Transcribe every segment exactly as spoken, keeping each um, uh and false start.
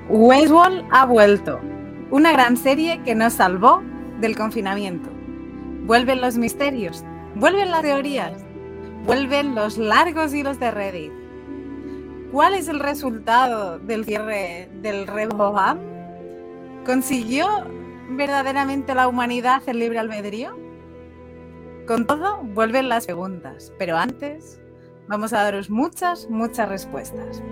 Westworld ha vuelto. Una gran serie que nos salvó del confinamiento. Vuelven los misterios, vuelven las teorías, vuelven los largos hilos de Reddit. ¿Cuál es el resultado del cierre del Rehoboam? ¿Consiguió verdaderamente la humanidad el libre albedrío? Con todo, vuelven las preguntas, pero antes vamos a daros muchas, muchas respuestas.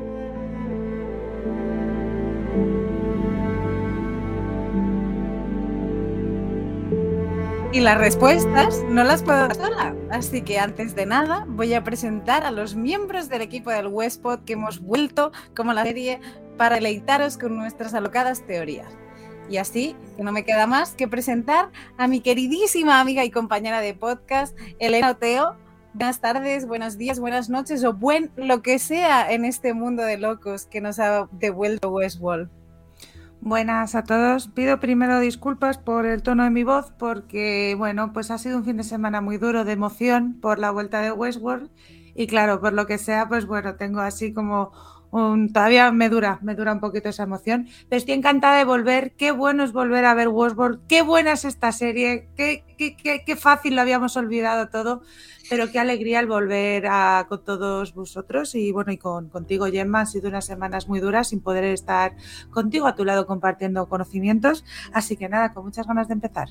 Y las respuestas no las puedo dar sola, así que antes de nada voy a presentar a los miembros del equipo del Westpod que hemos vuelto como la serie para deleitaros con nuestras alocadas teorías. Y así, que no me queda más que presentar a mi queridísima amiga y compañera de podcast, Elena Oteo. Buenas tardes, buenos días, buenas noches o buen lo que sea en este mundo de locos que nos ha devuelto Westworld. Buenas a todos. Pido primero disculpas por el tono de mi voz porque, bueno, pues ha sido un fin de semana muy duro de emoción por la vuelta de Westworld y claro, por lo que sea, pues bueno, tengo así como un... todavía me dura, me dura un poquito esa emoción, pero estoy encantada de volver. Qué bueno es volver a ver Westworld, qué buena es esta serie, qué, qué, qué, qué fácil lo habíamos olvidado todo, pero qué alegría el volver a, con todos vosotros y bueno, y con, contigo, Gemma. Han sido unas semanas muy duras sin poder estar contigo a tu lado compartiendo conocimientos, así que nada, con muchas ganas de empezar.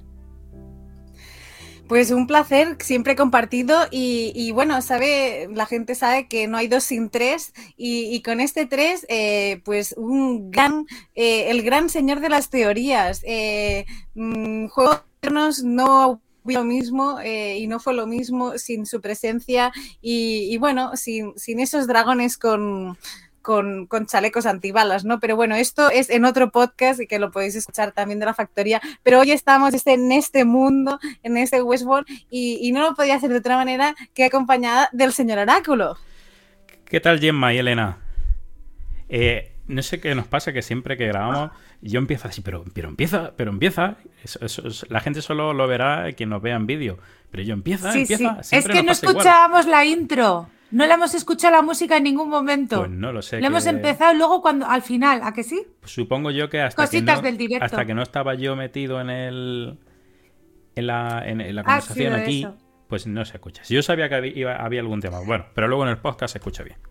Pues un placer siempre compartido y, y bueno, sabe, la gente sabe que no hay dos sin tres y, y con este tres, eh, pues un gran, eh, el gran señor de las teorías, eh, mmm, Juego de Tronos no lo mismo eh, y no fue lo mismo sin su presencia y, y bueno, sin, sin esos dragones con... Con, con chalecos antibalas, ¿no? Pero bueno, esto es en otro podcast y que lo podéis escuchar también de la factoría, pero hoy estamos este, en este mundo, en este Westworld y, y no lo podía hacer de otra manera que acompañada del señor Oráculo. ¿Qué tal, Gemma y Elena? Eh, no sé qué nos pasa, que siempre que grabamos yo empiezo así, pero, pero empieza, pero empieza, eso, eso, eso, la gente solo lo verá quien nos vea en vídeo, pero yo empieza, sí, empieza. Sí. Es que no escuchábamos igual la intro. No le hemos escuchado la música en ningún momento. Pues no lo sé. Le que... hemos empezado luego cuando al final, ¿a que sí? Pues supongo yo que hasta Cositas que no, del directo. hasta que no estaba yo metido en el en la, en, en la conversación aquí, eso. Pues no se escucha. Si yo sabía que había, había algún tema, bueno, pero luego en el podcast se escucha bien.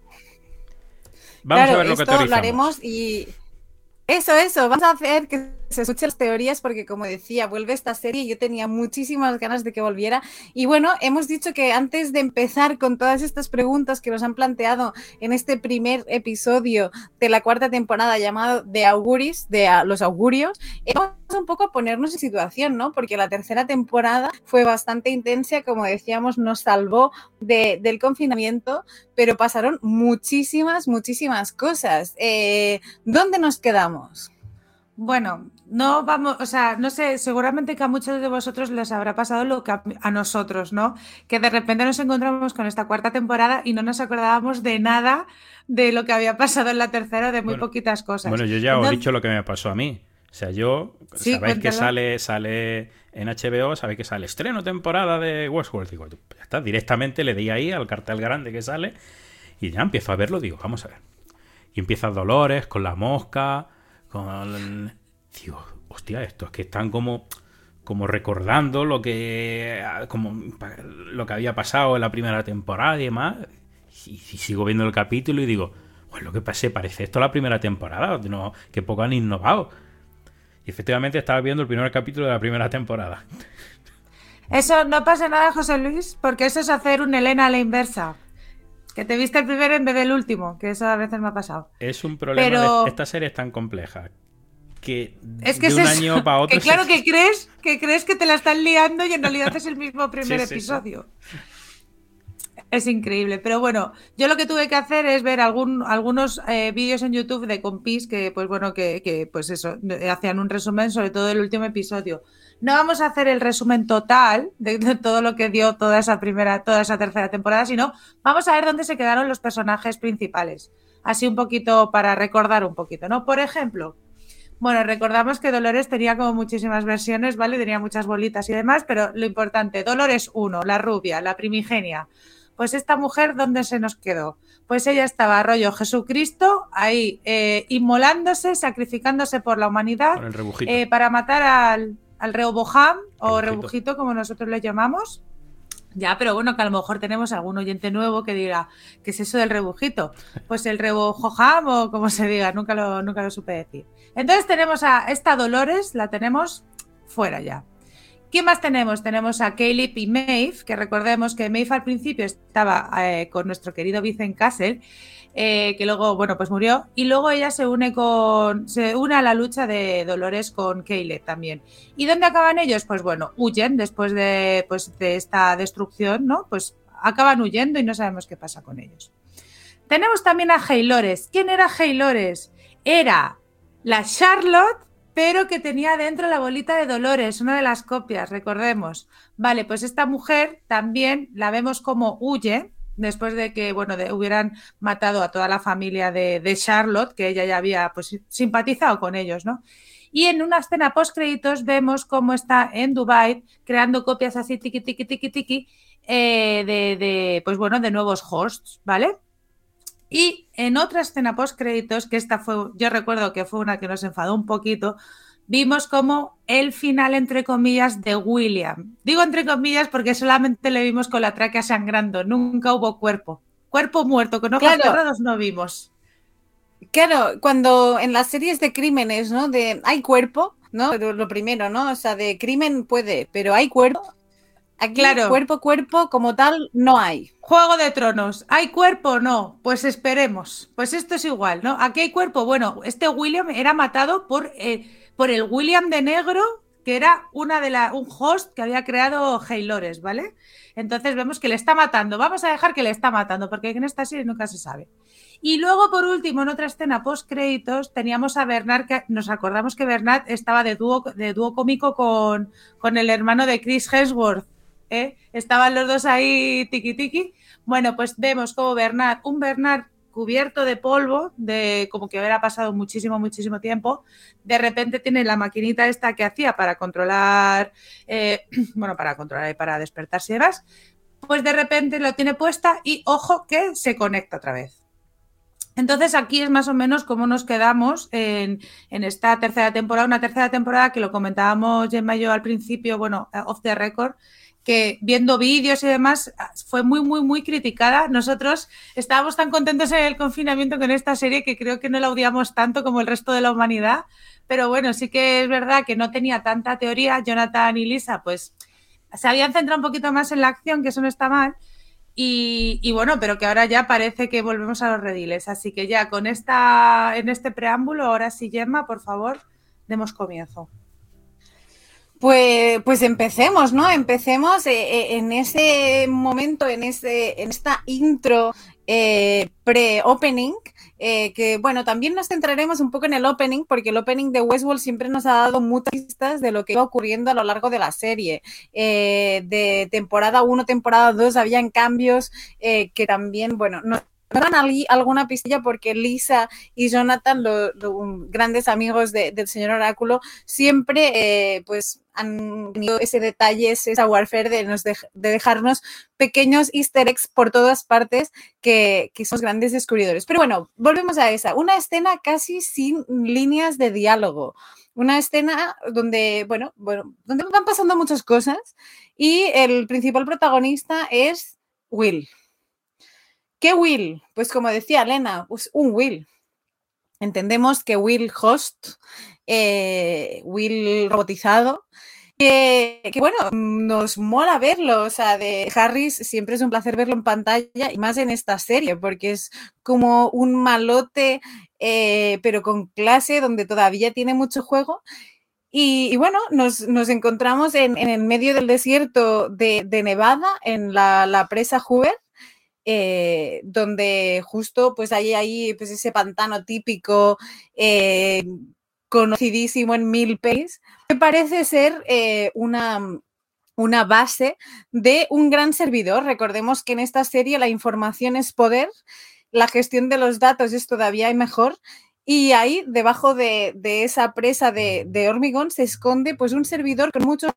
Vamos claro, a ver lo que teorizamos. Lo haremos y eso, eso, vamos a hacer que se escuchen las teorías porque, como decía, vuelve esta serie y yo tenía muchísimas ganas de que volviera. Y bueno, hemos dicho que antes de empezar con todas estas preguntas que nos han planteado en este primer episodio de la cuarta temporada llamado The Auguries, de los augurios, vamos un poco a ponernos en situación, ¿no? Porque la tercera temporada fue bastante intensa, como decíamos, nos salvó de, del confinamiento, pero pasaron muchísimas, muchísimas cosas. Eh, ¿Dónde nos quedamos? Bueno, no vamos, o sea, no sé, seguramente que a muchos de vosotros les habrá pasado lo que a, a nosotros, ¿no? Que de repente nos encontramos con esta cuarta temporada y no nos acordábamos de nada de lo que había pasado en la tercera, de muy bueno, poquitas cosas. Bueno, yo ya Entonces, os he dicho lo que me pasó a mí. O sea, yo, sí, sabéis cuéntalo. que sale, sale en H B O, sabéis que sale estreno temporada de Westworld. Digo, ya está, directamente le di ahí al cartel grande que sale y ya empiezo a verlo, digo, vamos a ver. Y empieza Dolores con la mosca... Con... Digo, hostia, esto es que están como, como recordando lo que como lo que había pasado en la primera temporada y demás. Y, y sigo viendo el capítulo y digo, pues lo que pasé, parece esto la primera temporada, no, que poco han innovado. Y efectivamente estaba viendo el primer capítulo de la primera temporada. Eso no pasa nada, José Luis, porque eso es hacer un Elena a la inversa. Que te viste el primero en vez del último, que eso a veces me ha pasado. Es un problema Pero... de esta serie es tan compleja que, es que de un es año para otro... Que claro se... que crees que crees que te la están liando y en realidad es el mismo primer sí, episodio. Sí, sí. Es increíble. Pero bueno, yo lo que tuve que hacer es ver algún, algunos eh, vídeos en YouTube de compis que, pues bueno, que, que pues eso, hacían un resumen sobre todo del último episodio. No vamos a hacer el resumen total de, de todo lo que dio toda esa primera, toda esa tercera temporada, sino vamos a ver dónde se quedaron los personajes principales. Así un poquito para recordar un poquito, ¿no? Por ejemplo, bueno, recordamos que Dolores tenía como muchísimas versiones, ¿vale? Tenía muchas bolitas y demás, pero lo importante, Dolores uno, la rubia, la primigenia. Pues esta mujer, ¿dónde se nos quedó? Pues ella estaba rollo Jesucristo, ahí eh, inmolándose, sacrificándose por la humanidad Con el rebujito. eh, para matar al, al Rehoboam o Rebujito. rebujito, como nosotros le llamamos. Ya, pero bueno, que a lo mejor tenemos algún oyente nuevo que diga, ¿qué es eso del rebujito? Pues el Rehoboam o como se diga, nunca lo, nunca lo supe decir. Entonces tenemos a esta Dolores, la tenemos fuera ya. ¿Quién más tenemos? Tenemos a Caleb y Maeve, que recordemos que Maeve al principio estaba eh, con nuestro querido Vincent Castle, eh, que luego, bueno, pues murió, y luego ella se une con se une a la lucha de Dolores con Caleb también. ¿Y dónde acaban ellos? Pues bueno, huyen después de, pues, de esta destrucción, ¿no? Pues acaban huyendo y no sabemos qué pasa con ellos. Tenemos también a Haylores. ¿Quién era Haylores? Era la Charlotte, pero que tenía dentro la bolita de Dolores, una de las copias, recordemos. Vale, pues esta mujer también la vemos como huye, después de que, bueno, de, hubieran matado a toda la familia de, de Charlotte, que ella ya había, pues, simpatizado con ellos, ¿no? Y en una escena post-créditos vemos cómo está en Dubai creando copias así, tiqui, tiqui, tiqui, tiqui, eh, de, de, pues, bueno, de nuevos hosts, ¿vale? Y en otra escena post-créditos, que esta fue, yo recuerdo que fue una que nos enfadó un poquito, vimos como el final, entre comillas, de William. Digo entre comillas porque solamente le vimos con la tráquea sangrando, nunca hubo cuerpo. Cuerpo muerto, con ojos Claro. cerrados no vimos. Claro, cuando en las series de crímenes, ¿no? De hay cuerpo, ¿no? Lo, lo primero, ¿no? O sea, de crimen puede, pero hay cuerpo. Aquí, Claro. cuerpo, cuerpo, como tal, no hay. Juego de Tronos. ¿Hay cuerpo o no? Pues esperemos. Pues esto es igual, ¿no? Aquí hay cuerpo. Bueno, este William era matado por, eh, por el William de negro, que era una de la, un host que había creado Haylores, ¿vale? Entonces vemos que le está matando. Vamos a dejar que le está matando, porque en esta serie nunca se sabe. Y luego, por último, en otra escena post-créditos, teníamos a Bernard, que nos acordamos que Bernard estaba de dúo, de dúo cómico con, con el hermano de Chris Hemsworth. ¿Eh? Estaban los dos ahí tiqui tiqui. Bueno, pues vemos como Bernard, un Bernard cubierto de polvo, de como que hubiera pasado muchísimo, muchísimo tiempo, de repente tiene la maquinita esta que hacía para controlar, eh, bueno, para controlar y para despertarse y demás, pues de repente lo tiene puesta y ojo que se conecta otra vez. Entonces aquí es más o menos como nos quedamos en, en esta tercera temporada, una tercera temporada que lo comentábamos Gemma y yo al principio, bueno, off the record, que viendo vídeos y demás fue muy, muy, muy criticada. Nosotros estábamos tan contentos en el confinamiento con esta serie que creo que no la odiamos tanto como el resto de la humanidad, pero bueno, sí que es verdad que no tenía tanta teoría. Jonathan y Lisa pues se habían centrado un poquito más en la acción, que eso no está mal, y, y bueno, pero que ahora ya parece que volvemos a los rediles, así que ya con esta, en este preámbulo, ahora sí, Gemma, por favor, demos comienzo. Pues, pues empecemos, ¿no? Empecemos eh, en ese momento, en, ese, en esta intro eh, pre-opening, eh, que bueno, también nos centraremos un poco en el opening, porque el opening de Westworld siempre nos ha dado muchas pistas de lo que iba ocurriendo a lo largo de la serie. Eh, de temporada uno, temporada dos, habían cambios eh, que también, bueno, no... dan alguna pistilla porque Lisa y Jonathan, los lo, grandes amigos de, del señor Oráculo, siempre eh, pues han tenido ese detalle, ese warfare de, nos de, de dejarnos pequeños easter eggs por todas partes que, que son grandes descubridores. Pero bueno, volvemos a esa. Una escena casi sin líneas de diálogo. Una escena donde, bueno, bueno, donde van pasando muchas cosas y el principal protagonista es Will. ¿Qué Will? Pues como decía Elena, pues un Will. Entendemos que Will host, eh, Will robotizado, que, que bueno, nos mola verlo, o sea, de Harris siempre es un placer verlo en pantalla y más en esta serie, porque es como un malote, eh, pero con clase, donde todavía tiene mucho juego. Y, y bueno, nos, nos encontramos en, en el medio del desierto de, de Nevada, en la, la presa Hoover, Eh, donde justo pues hay ahí pues ese pantano típico eh, conocidísimo en mil pelis, que parece ser eh, una, una base de un gran servidor. Recordemos que en esta serie la información es poder, la gestión de los datos es todavía mejor, y ahí debajo de, de esa presa de, de hormigón se esconde pues un servidor con muchos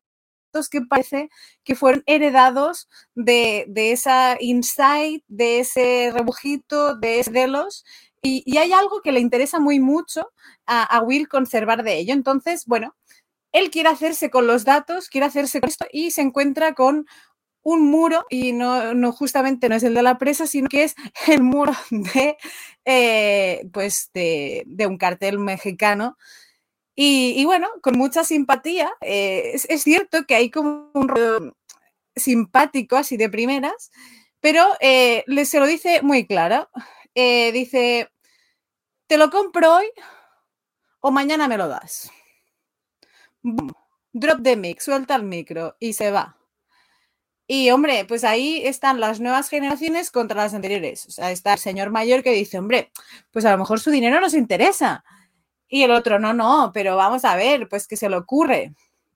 que parece que fueron heredados de, de esa insight, de ese rebujito, de ese delos, y, y hay algo que le interesa muy mucho a, a Will conservar de ello. Entonces, bueno, él quiere hacerse con los datos, quiere hacerse con esto y se encuentra con un muro, y no, no justamente no es el de la presa, sino que es el muro de, eh, pues de, de un cartel mexicano. Y, y bueno, con mucha simpatía, eh, es, es cierto que hay como un rollo simpático así de primeras, pero eh, le, se lo dice muy claro. Eh, dice, te lo compro hoy o mañana me lo das. Boom. Drop the mic, suelta el micro y se va. Y, hombre, pues ahí están las nuevas generaciones contra las anteriores. O sea, está el señor mayor que dice, hombre, pues a lo mejor su dinero nos interesa. Y el otro, no, no, pero vamos a ver, pues que se le ocurre.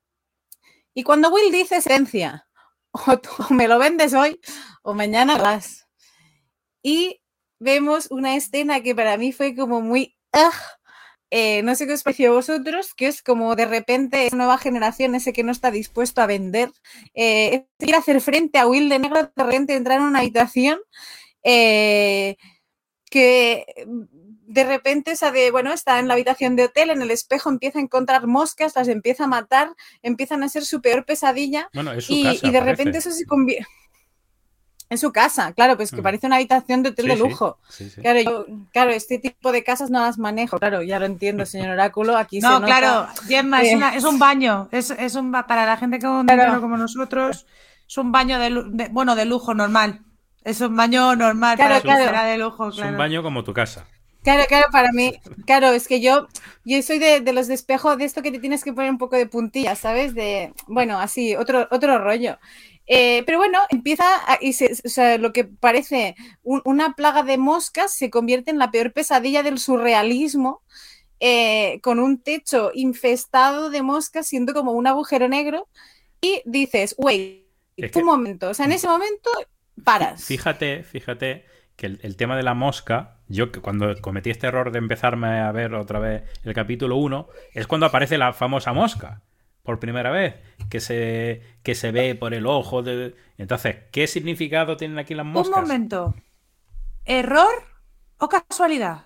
Y cuando Will dice esencia, o tú me lo vendes hoy o mañana vas. Y vemos una escena que para mí fue como muy... Uh, eh, no sé qué os pareció a vosotros, que es como de repente esa nueva generación, ese que no está dispuesto a vender, eh, quiere hacer frente a Will de negro, de repente entrar en una habitación eh, que... de repente, o sea, de, bueno, está en la habitación de hotel, en el espejo empieza a encontrar moscas, las empieza a matar, empiezan a ser su peor pesadilla. Bueno, es su y, casa, y de parece. repente eso se convierte... En su casa, claro, pues que mm. parece una habitación de hotel sí, de lujo. Sí, sí, sí. Claro, yo, claro, este tipo de casas no las manejo, claro, ya lo entiendo, señor Oráculo, aquí no, se nota... claro, Gemma, eh... es, una, es un baño, es, es un para la gente con claro. dinero como nosotros, es un baño de, de, bueno, de lujo normal, es un baño normal, claro, para claro. que será de lujo, Es claro. un baño como tu casa. Claro, claro, para mí, claro, es que yo, yo soy de, de los de espejo, de esto que te tienes que poner un poco de puntillas, ¿sabes? De, bueno, así, otro, otro rollo. Eh, pero bueno, empieza, a, y se, o sea, lo que parece un, una plaga de moscas se convierte en la peor pesadilla del surrealismo, eh, con un techo infestado de moscas, siendo como un agujero negro, y dices, wait, es que, un momento, o sea, en ese momento paras. Fíjate, fíjate que el, el tema de la mosca, yo que cuando cometí este error de empezarme a ver otra vez el capítulo uno, es cuando aparece la famosa mosca. Por primera vez, que se, que se ve por el ojo. De... Entonces, ¿qué significado tienen aquí las moscas? Un momento. ¿Error o casualidad?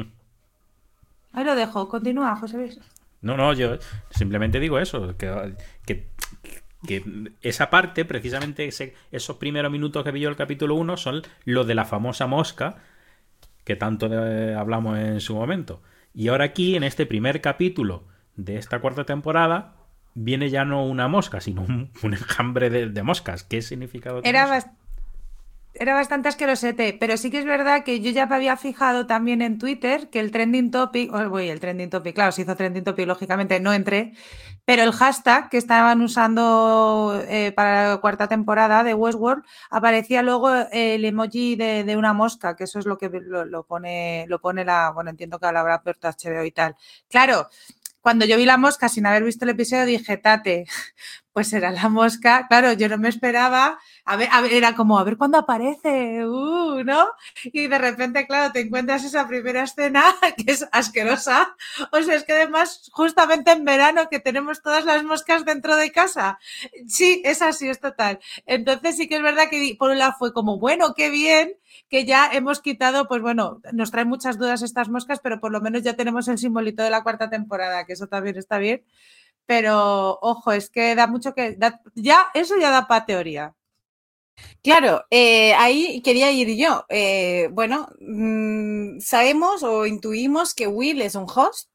Ahí lo dejo. Continúa, José Luis. No, no, yo simplemente digo eso. Que, que, que esa parte, precisamente ese, esos primeros minutos que vi yo el capítulo uno, son los de la famosa mosca que tanto de, hablamos en su momento. Y ahora aquí, en este primer capítulo de esta cuarta temporada, viene ya no una mosca, sino un, un enjambre de, de moscas. ¿Qué significado tiene Era, eso? bast- era bastante asquerosete, pero sí que es verdad que yo ya me había fijado también en Twitter que el trending topic, oh, uy, el trending topic, claro, se hizo trending topic, lógicamente no entré, pero el hashtag que estaban usando eh, para la cuarta temporada de Westworld aparecía luego el emoji de, de una mosca, que eso es lo que lo, lo pone, lo pone la, bueno, entiendo que lo habrá puesto H B O y tal. Claro, cuando yo vi la mosca sin haber visto el episodio dije, tate, pues era la mosca. Claro, yo no me esperaba, a ver, a ver, era como, a ver cuándo aparece, uh, ¿no? Y de repente, claro, te encuentras esa primera escena que es asquerosa. O sea, es que además, justamente en verano que tenemos todas las moscas dentro de casa. Sí, es así, es total. Entonces sí que es verdad que por un lado fue como, bueno, qué bien, que ya hemos quitado, pues bueno, nos traen muchas dudas estas moscas, pero por lo menos ya tenemos el simbolito de la cuarta temporada, que eso también está bien. Pero, ojo, es que da mucho que... Da, ya, eso ya da para teoría. Claro, eh, ahí quería ir yo. Eh, bueno, mmm, sabemos o intuimos que Will es un host,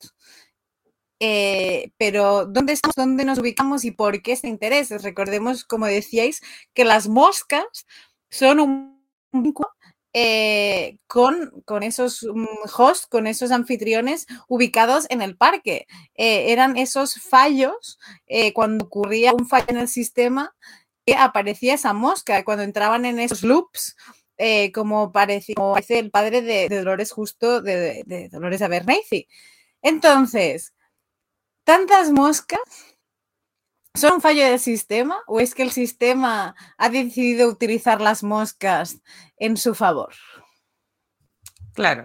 eh, pero ¿dónde estamos? ¿Dónde nos ubicamos? ¿Y por qué este interés? Recordemos, como decíais, que las moscas son un vínculo Eh, con, con esos um, hosts, con esos anfitriones ubicados en el parque. Eh, eran esos fallos, eh, cuando ocurría un fallo en el sistema, que aparecía esa mosca, cuando entraban en esos loops, eh, como, parecía, como parece el padre de, de Dolores Justo, de, de, de Dolores Abernathy. Entonces, ¿tantas moscas son un fallo del sistema o es que el sistema ha decidido utilizar las moscas en su favor? Claro.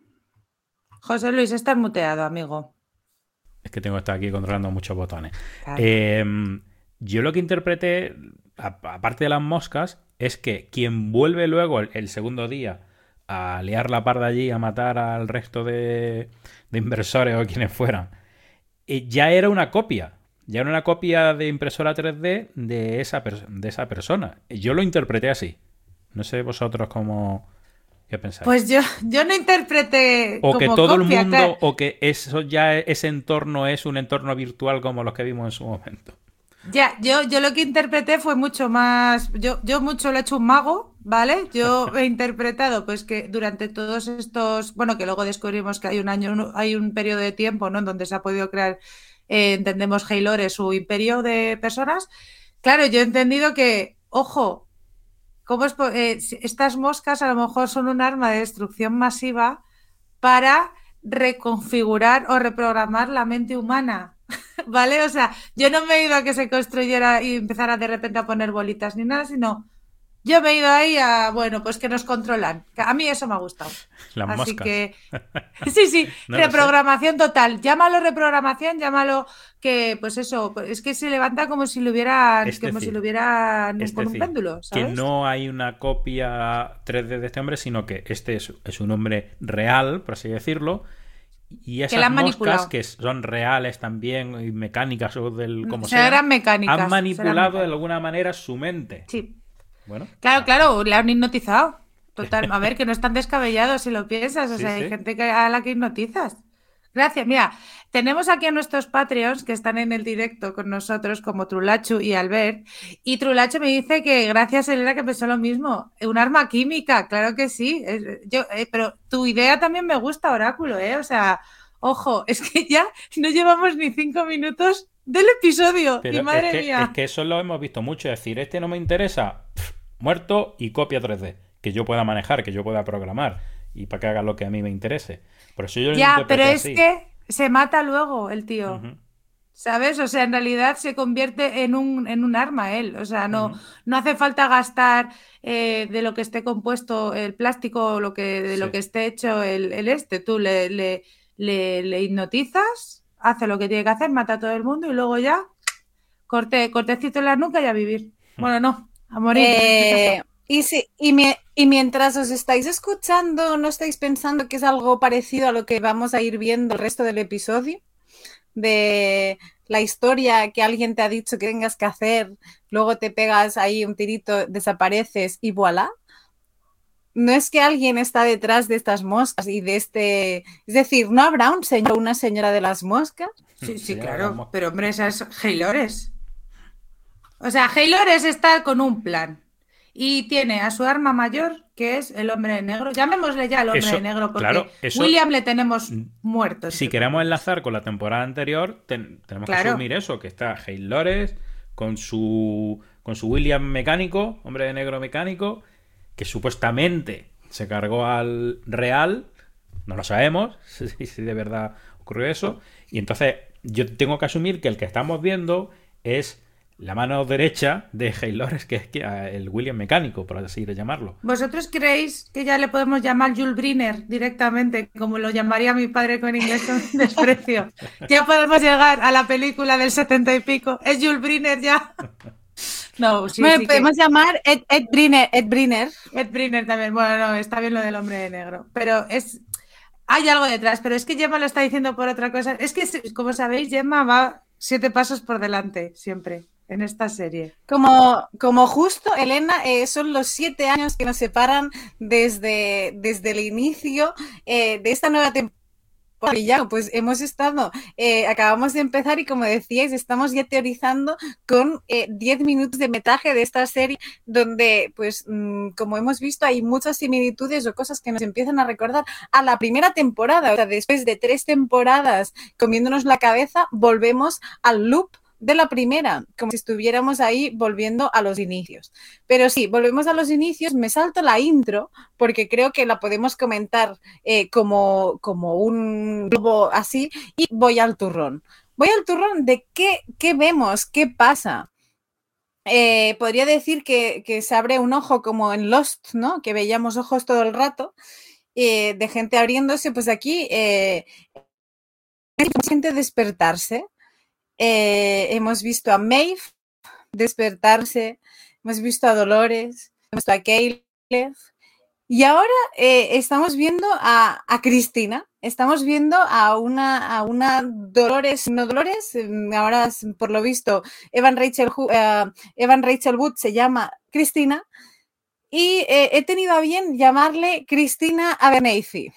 José Luis, estás muteado, amigo. Es que tengo que estar aquí controlando muchos botones. Claro. Eh, yo lo que interpreté, aparte de las moscas, es que quien vuelve luego el, el segundo día a liar la parda allí, a matar al resto de, de inversores o quienes fueran, eh, ya era una copia. Ya era una copia de impresora tres D de esa, de esa persona. Yo lo interpreté así. No sé vosotros cómo... ¿Qué pensáis? Pues yo, yo no interpreté o como que todo copia, el mundo, claro. o que eso ya, ese entorno es un entorno virtual como los que vimos en su momento. Ya, yo, yo lo que interpreté fue mucho más. Yo, yo mucho lo he hecho un mago, ¿vale? Yo he interpretado, pues, que durante todos estos. Bueno, que luego descubrimos que hay un año, hay un periodo de tiempo, ¿no? En donde se ha podido crear, eh, entendemos, Haylore, su imperio de personas. Claro, yo he entendido que, ojo, ¿cómo es, eh, estas moscas a lo mejor son un arma de destrucción masiva para reconfigurar o reprogramar la mente humana? ¿Vale? O sea, yo no me he ido a que se construyera y empezara de repente a poner bolitas ni nada, sino yo me he ido ahí a, bueno, pues que nos controlan. A mí eso me ha gustado. Las Así moscas. que, sí, sí, No lo sé. reprogramación total. Llámalo reprogramación, llámalo que, pues eso, es que se levanta como si lo hubieran, Es como decir, si lo hubieran Es con un decir, péndulo, que ¿sabes? no hay una copia tres D de este hombre, sino que este es, es un hombre real, por así decirlo, y Que la esas han moscas manipulado. que son reales también y mecánicas o del como sea, Serán mecánicas. han serán manipulado de mecánicas. alguna manera su mente. Sí. Bueno, Claro, ah, claro, le han hipnotizado. Total, a ver, que no es tan descabellado si lo piensas. O sí, sea, hay sí. gente que, a la que hipnotizas. Gracias. Mira, tenemos aquí a nuestros Patreons que están en el directo con nosotros, como Trulachu y Albert. Y Trulachu me dice que gracias, Elena, que pensó lo mismo. Un arma química, claro que sí. Es- Yo, eh, pero tu idea también me gusta, Oráculo, ¿eh? O sea, ojo, es que ya no llevamos ni cinco minutos del episodio. Y Pero es madre que, es mía. que eso lo hemos visto mucho. Es decir, este no me interesa, pf, muerto y copia tres D. Que yo pueda manejar, que yo pueda programar. Y para que haga lo que a mí me interese. Por eso yo lo Ya, pero interpreté es así. que se mata luego el tío. Ujú, ¿Sabes? O sea, en realidad se convierte en un, en un arma él. O sea, no, ujú. no hace falta gastar eh, de lo que esté compuesto el plástico o lo que, de lo Sí. que esté hecho el, el este. Tú le, le, le, le hipnotizas, hace lo que tiene que hacer, mata a todo el mundo y luego ya corte, cortecito en la nuca y a vivir. Bueno, no, a morir. Eh, y, si, y, mi- y mientras os estáis escuchando, ¿no estáis pensando que es algo parecido a lo que vamos a ir viendo el resto del episodio? De la historia que alguien te ha dicho que tengas que hacer, luego te pegas ahí un tirito, desapareces y voilà. No es que alguien está detrás de estas moscas y de este... Es decir, ¿no habrá un señor o una señora de las moscas? Sí, Se sí, llama las claro. moscas. Pero hombre, esa es Haylores. O sea, Haylores está con un plan. Y tiene a su arma mayor, que es el hombre de negro. Llamémosle ya el hombre Eso, de negro, porque claro, eso- William le tenemos muerto. Si queremos enlazar con la temporada anterior, ten- tenemos que Claro. asumir eso, que está Hale Lores con su con su William mecánico, hombre de negro mecánico, que supuestamente se cargó al Real, no lo sabemos si, si de verdad ocurrió eso, y entonces yo tengo que asumir que el que estamos viendo es la mano derecha de Hale Lores, que es que- el William mecánico, por así de llamarlo. ¿Vosotros creéis que ya le podemos llamar Jules Briner directamente, como lo llamaría mi padre con inglés con desprecio? Ya podemos llegar a la película del setenta y pico. ¿Es Jules Briner ya? No, sí, bueno, sí podemos que... llamar Ed, Ed Briner. Ed Briner. Ed Briner también. Bueno, no, está bien lo del hombre de negro. Pero es... Hay algo detrás, pero es que Gemma lo está diciendo por otra cosa. Es que, como sabéis, Gemma va siete pasos por delante, siempre, en esta serie. Como, como justo, Elena, eh, son los siete años que nos separan desde, desde el inicio eh, de esta nueva temporada. Y ya, pues hemos estado, eh, acabamos de empezar y como decíais, estamos ya teorizando con eh, diez minutos de metaje de esta serie donde, pues, mmm, como hemos visto, hay muchas similitudes o cosas que nos empiezan a recordar a la primera temporada. O sea, después de tres temporadas comiéndonos la cabeza, volvemos al loop de la primera, como si estuviéramos ahí volviendo a los inicios. Pero sí, volvemos a los inicios, me salto la intro porque creo que la podemos comentar eh, como, como un globo así y voy al turrón. Voy al turrón de qué, qué vemos, qué pasa. Eh, podría decir que, que se abre un ojo como en Lost, ¿no? Que veíamos ojos todo el rato eh, de gente abriéndose, pues aquí eh, gente despertarse. Eh, hemos visto a Maeve despertarse, hemos visto a Dolores, hemos visto a Caleb, y ahora eh, estamos viendo a, a Cristina, estamos viendo a una, a una Dolores, no Dolores, ahora por lo visto Evan Rachel, uh, Evan Rachel Wood se llama Cristina, y eh, he tenido a bien llamarle Cristina Abernathy.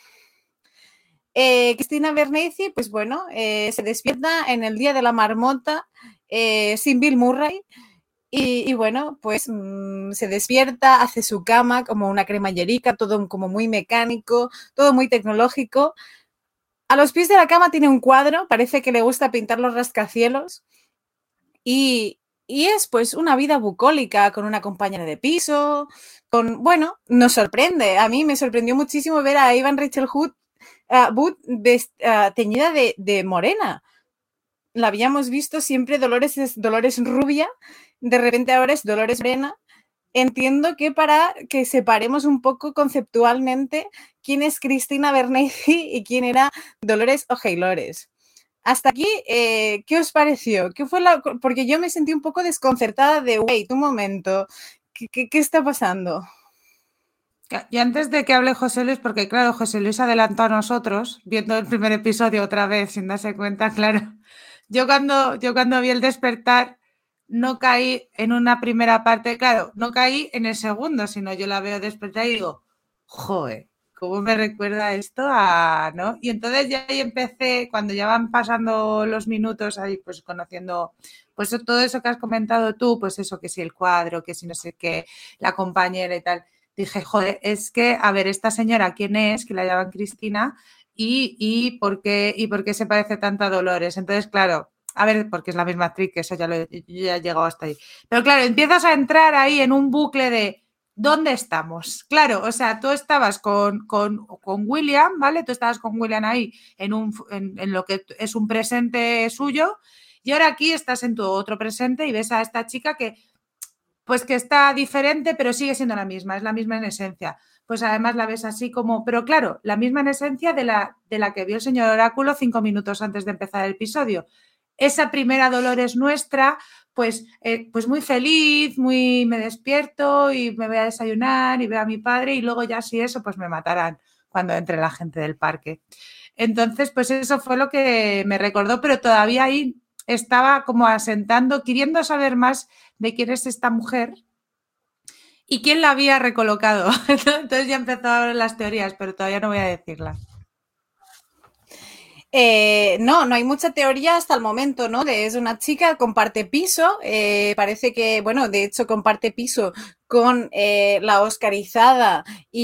Eh, Cristina Abernathy, pues bueno, eh, se despierta en el día de la marmota eh, sin Bill Murray y, y bueno, pues mmm, se despierta, hace su cama como una cremallerica, todo como muy mecánico, todo muy tecnológico. A los pies de la cama tiene un cuadro, parece que le gusta pintar los rascacielos y, y es pues una vida bucólica con una compañera de piso, con, bueno, nos sorprende. A mí me sorprendió muchísimo ver a Evan Rachel Wood Uh, Wood uh, teñida de, de morena. La habíamos visto siempre Dolores es Dolores rubia, de repente ahora es Dolores morena. Entiendo que para que separemos un poco conceptualmente quién es Cristina Abernathy y quién era Dolores O'Haylores. Hasta aquí, eh, ¿qué os pareció? ¿Qué fue la... Porque yo me sentí un poco desconcertada de, wait, un momento, ¿qué, qué, qué está pasando? Y antes de que hable José Luis, porque claro, José Luis adelantó a nosotros, viendo el primer episodio otra vez, sin darse cuenta, claro. Yo cuando, yo cuando vi El Despertar, no caí en una primera parte, claro, no caí en el segundo, sino yo la veo despertar y digo, joder, ¿cómo me recuerda esto a...? ¿no? Y entonces ya ahí empecé, cuando ya van pasando los minutos ahí, pues conociendo, pues todo eso que has comentado tú, pues eso, que si el cuadro, que si no sé qué, la compañera y tal... Dije, joder, es que, a ver, esta señora, ¿quién es? Que la llaman Cristina y, y, ¿por qué, y por qué se parece tanto a Dolores. Entonces, claro, a ver, porque es la misma actriz, que eso ya, lo he, ya he llegado hasta ahí. Pero claro, empiezas a entrar ahí en un bucle de ¿dónde estamos? Claro, o sea, tú estabas con, con, con William, ¿vale? Tú estabas con William ahí en, un, en, en lo que es un presente suyo y ahora aquí estás en tu otro presente y ves a esta chica que... pues que está diferente, pero sigue siendo la misma, es la misma en esencia. Pues además la ves así como, pero claro, la misma en esencia de la, de la que vio el señor Oráculo cinco minutos antes de empezar el episodio. Esa primera Dolores nuestra, pues, eh, pues muy feliz, muy me despierto y me voy a desayunar y veo a mi padre y luego ya si eso, pues me matarán cuando entre la gente del parque. Entonces, pues eso fue lo que me recordó, pero todavía ahí estaba como asentando, queriendo saber más de quién es esta mujer y quién la había recolocado. Entonces ya empezaron las teorías, pero todavía no voy a decirlas. Eh, no, no hay mucha teoría hasta el momento, ¿no? De, es una chica, comparte piso, eh, parece que, bueno, de hecho comparte piso con eh, la oscarizada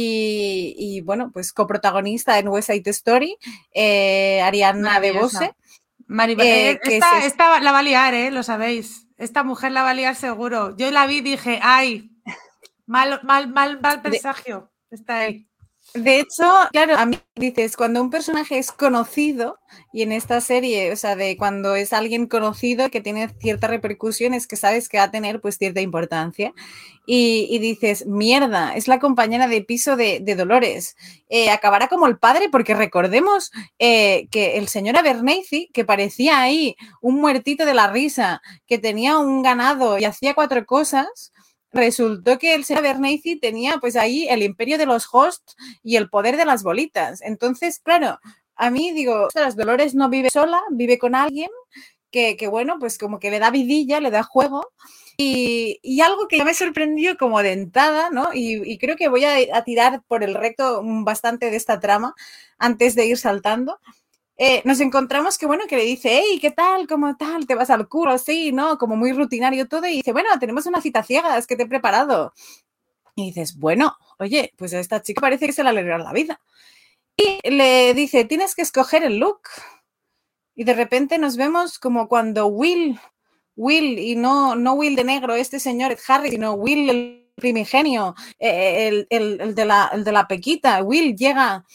y, y, bueno, pues coprotagonista en West Side Story, eh, Ariana DeBose. Mari, eh, esta, es... esta la va a liar, ¿eh? Lo sabéis. Esta mujer la va a liar seguro. Yo la vi y dije, ay, mal, mal, mal, mal presagio. De... Está ahí. De hecho, claro, a mí dices, cuando un personaje es conocido, y en esta serie, o sea, de cuando es alguien conocido que tiene cierta repercusión, es que sabes que va a tener pues cierta importancia, y, y dices, mierda, es la compañera de piso de, de Dolores, eh, acabará como el padre, porque recordemos eh, que el señor Abernathy, que parecía ahí un muertito de la risa, que tenía un ganado y hacía cuatro cosas... Resultó que el señor Abernathy tenía pues ahí el imperio de los hosts y el poder de las bolitas. Entonces, claro, a mí digo, ostras, Dolores no vive sola, vive con alguien que, que bueno, pues como que le da vidilla, le da juego. Y, y algo que ya me sorprendió como de entrada, ¿no? Y, y creo que voy a, a tirar por el recto bastante de esta trama antes de ir saltando. Eh, nos encontramos que, bueno, que le dice, hey, ¿qué tal? ¿Cómo tal? ¿Te vas al curro? Sí, ¿no? Como muy rutinario todo. Y dice, bueno, tenemos una cita ciegas que te he preparado. Y dices, bueno, oye, pues a esta chica parece que se le alegra la vida. Y le dice, tienes que escoger el look. Y de repente nos vemos como cuando Will, Will, y no, no Will de negro, este señor Ed Harris, sino Will el primigenio, eh, el, el, el, de la, el de la pequita. Will llega...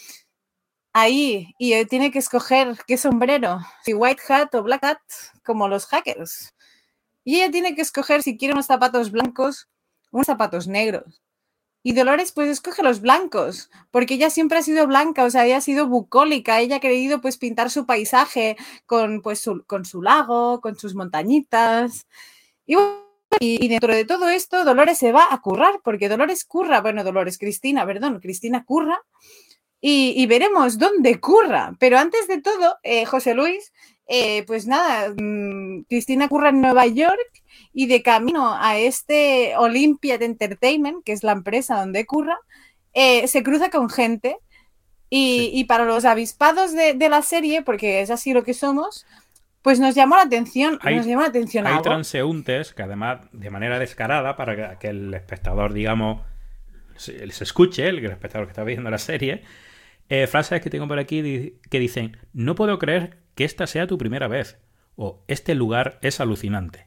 ahí, y él tiene que escoger qué sombrero, si white hat o black hat, como los hackers. Y ella tiene que escoger si quiere unos zapatos blancos o unos zapatos negros. Y Dolores pues escoge los blancos, porque ella siempre ha sido blanca, o sea, ella ha sido bucólica, ella ha querido pues pintar su paisaje con, pues, su, con su lago, con sus montañitas. Y y, y dentro de todo esto, Dolores se va a currar, porque Dolores curra, bueno, Dolores, Cristina, perdón, Cristina curra, y, y veremos dónde curra. Pero antes de todo, eh, José Luis, eh, pues nada, mmm, Cristina curra en Nueva York y de camino a este Olympiad Entertainment, que es la empresa donde curra, eh, se cruza con gente. Y, sí. y para los avispados de, de la serie, porque es así lo que somos, pues nos llamó la atención, hay, nos llamó la atención hay algo. transeúntes que además, de manera descarada, para que, que el espectador, digamos, se, se escuche, el espectador que está viendo la serie, eh, frases que tengo por aquí que dicen: no puedo creer que esta sea tu primera vez, o este lugar es alucinante.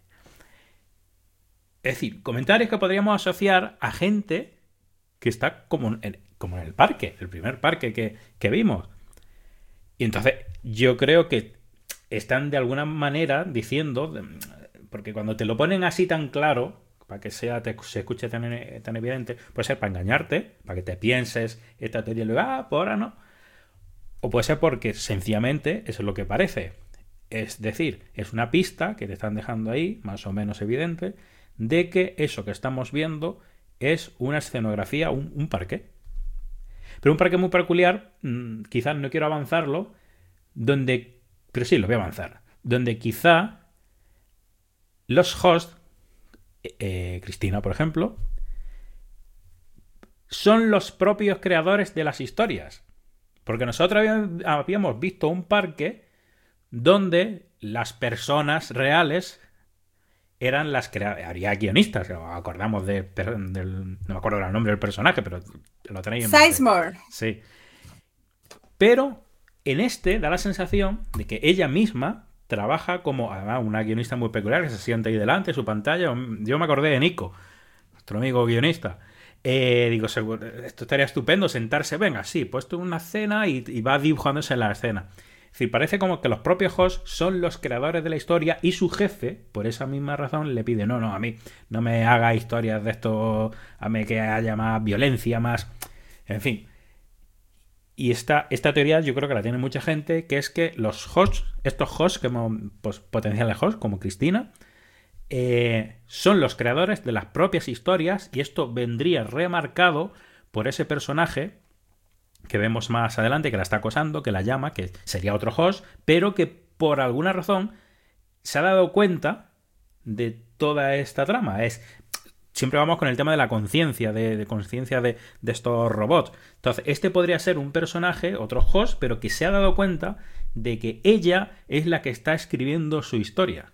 Es decir, comentarios que podríamos asociar a gente que está como en, como en el parque, el primer parque que, que vimos. Y entonces yo creo que están de alguna manera diciendo, porque cuando te lo ponen así tan claro, para que sea te, se escuche tan, tan evidente, puede ser para engañarte, para que te pienses esta teoría y luego, ah, por ahora no. O puede ser porque sencillamente eso es lo que parece. Es decir, es una pista que te están dejando ahí, más o menos evidente, de que eso que estamos viendo es una escenografía, un, un parque. Pero un parque muy peculiar, mmm, quizás no quiero avanzarlo, donde, pero sí, lo voy a avanzar, donde quizá los hosts, eh, Cristina, por ejemplo, son los propios creadores de las historias. Porque nosotros habíamos visto un parque donde las personas reales eran las creadoras. Había guionistas, acordamos de, del, no me acuerdo del nombre del personaje, pero lo tenéis en mente. Sizemore. Sí. Pero en este da la sensación de que ella misma trabaja como, además, una guionista muy peculiar que se siente ahí delante, su pantalla. Yo me acordé de Nico, nuestro amigo guionista. Eh, digo, esto estaría estupendo sentarse, venga, sí, puesto una escena y, y va dibujándose en la escena. Es decir, parece como que los propios hosts son los creadores de la historia y su jefe, por esa misma razón, le pide, no, no, a mí no me haga historias de esto, a mí que haya más violencia, más... En fin. Y esta, esta teoría yo creo que la tiene mucha gente, que es que los hosts, estos hosts, que pues, potenciales hosts, como Cristina, eh, son los creadores de las propias historias, y esto vendría remarcado por ese personaje que vemos más adelante, que la está acosando, que la llama, que sería otro host, pero que por alguna razón se ha dado cuenta de toda esta trama. Es siempre vamos con el tema de la conciencia, de, de conciencia de, de estos robots. Entonces, este podría ser un personaje, otro host, pero que se ha dado cuenta de que ella es la que está escribiendo su historia.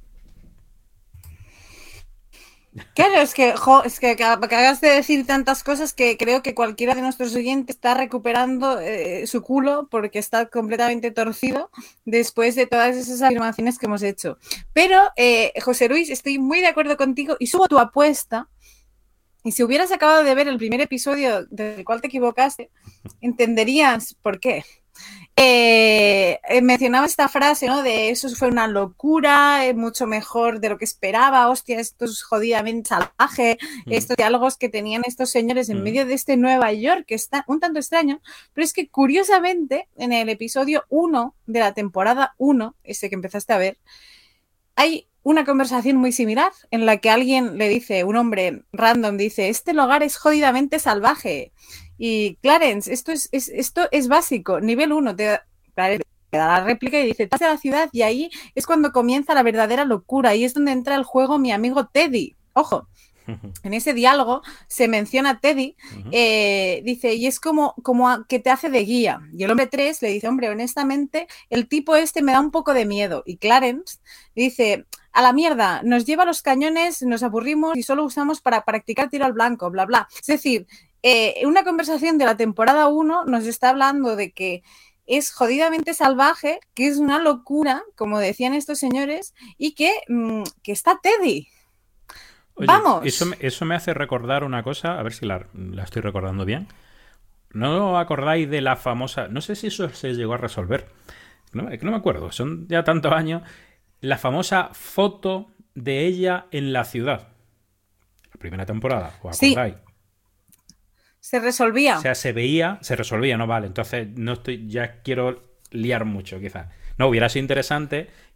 Claro, es que, jo, es que acabas de decir tantas cosas que creo que cualquiera de nuestros oyentes está recuperando eh, su culo porque está completamente torcido después de todas esas afirmaciones que hemos hecho. Pero, eh, José Luis, estoy muy de acuerdo contigo y subo tu apuesta. Y si hubieras acabado de ver el primer episodio del cual te equivocaste, entenderías por qué. Eh, eh, mencionaba esta frase, ¿no? De eso fue una locura, eh, mucho mejor de lo que esperaba, hostia, esto es jodidamente salvaje, mm. estos diálogos que tenían estos señores en mm. medio de este Nueva York, que está un tanto extraño, pero es que curiosamente en el episodio uno de la temporada uno, ese que empezaste a ver, hay una conversación muy similar en la que alguien le dice, un hombre random dice, este lugar es jodidamente salvaje. Y Clarence, esto es, es, esto es básico, nivel uno, te, te da la réplica y dice, estás en la ciudad y ahí es cuando comienza la verdadera locura y es donde entra el juego mi amigo Teddy. Ojo, en ese diálogo se menciona a Teddy, uh-huh. eh, dice, y es como, como a, que te hace de guía. Y el hombre tres le dice, hombre, honestamente, el tipo este me da un poco de miedo. Y Clarence dice, a la mierda, nos lleva los cañones, nos aburrimos y solo usamos para practicar tiro al blanco, bla, bla. Es decir, eh, una conversación de la temporada uno nos está hablando de que es jodidamente salvaje, que es una locura, como decían estos señores, y que, mmm, que está Teddy. Oye, ¡vamos! Eso, eso me hace recordar una cosa, a ver si la, la estoy recordando bien. ¿No acordáis de la famosa... No sé si eso se llegó a resolver. No, es que no me acuerdo, son ya tantos años. La famosa foto de ella en la ciudad. La primera temporada, ¿os acordáis? Sí. Se resolvía. O sea, se veía, se resolvía, no vale. Entonces, no estoy, ya quiero liar mucho, quizás. No, hubiera sido interesante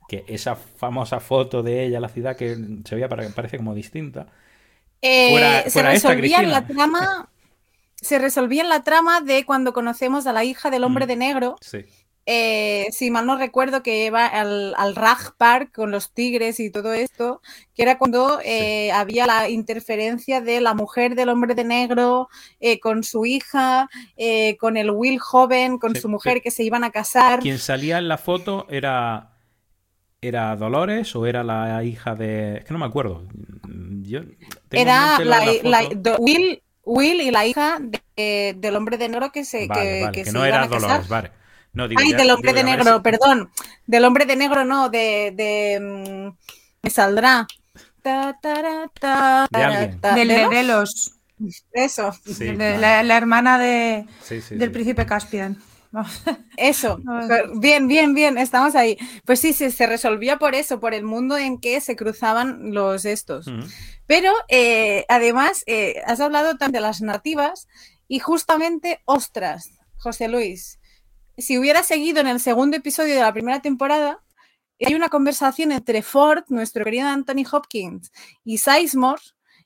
que esa famosa foto de ella, la ciudad que se veía, parece como distinta, Eh, fuera, se fuera esta resolvía en Cristina. la trama, se resolvía en la trama de cuando conocemos a la hija del hombre Mm, de negro. sí. Eh, si mal no recuerdo, que iba al, al Raj Park con los tigres y todo esto, que era cuando eh, Sí. había la interferencia de la mujer del hombre de negro eh, con su hija, eh, con el Will joven, con Sí, su mujer, pero que se iban a casar. quien salía en la foto era, ¿era Dolores o era la hija de...? Es que no me acuerdo. Yo tengo en Era mente la, la, la la, foto... de Will, Will y la hija de, del hombre de negro que se, Vale, que, vale, que que se no iban era a casar. Dolores, vale. No, digo Ay, ya, del hombre digo de ya ves. negro, perdón. Del hombre de negro no, de... de mm, me saldrá. Ta, tara, ta, De alguien. ta, Del ¿de de los? Delos, Eso, Sí, de vale. la, la hermana de, Sí, sí, del sí. príncipe Caspian. Vamos. eso. Vamos. Bien, bien, bien, estamos ahí. Pues sí, sí, se resolvía por eso, por el mundo en que se cruzaban los estos. Ujú. Pero eh, además, eh, has hablado tanto de las nativas y justamente, ostras, José Luis, si hubiera seguido en el segundo episodio de la primera temporada, hay una conversación entre Ford, nuestro querido Anthony Hopkins, y Sizemore,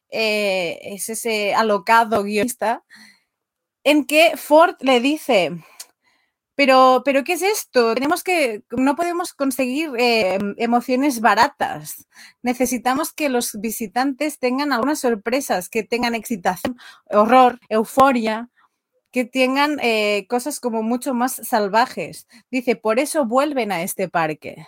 eh, es ese alocado guionista, en que Ford le dice, pero, pero ¿qué es esto? Tenemos que, no podemos conseguir eh, emociones baratas. Necesitamos que los visitantes tengan algunas sorpresas, que tengan excitación, horror, euforia, que tengan eh, cosas como mucho más salvajes. Dice, por eso vuelven a este parque.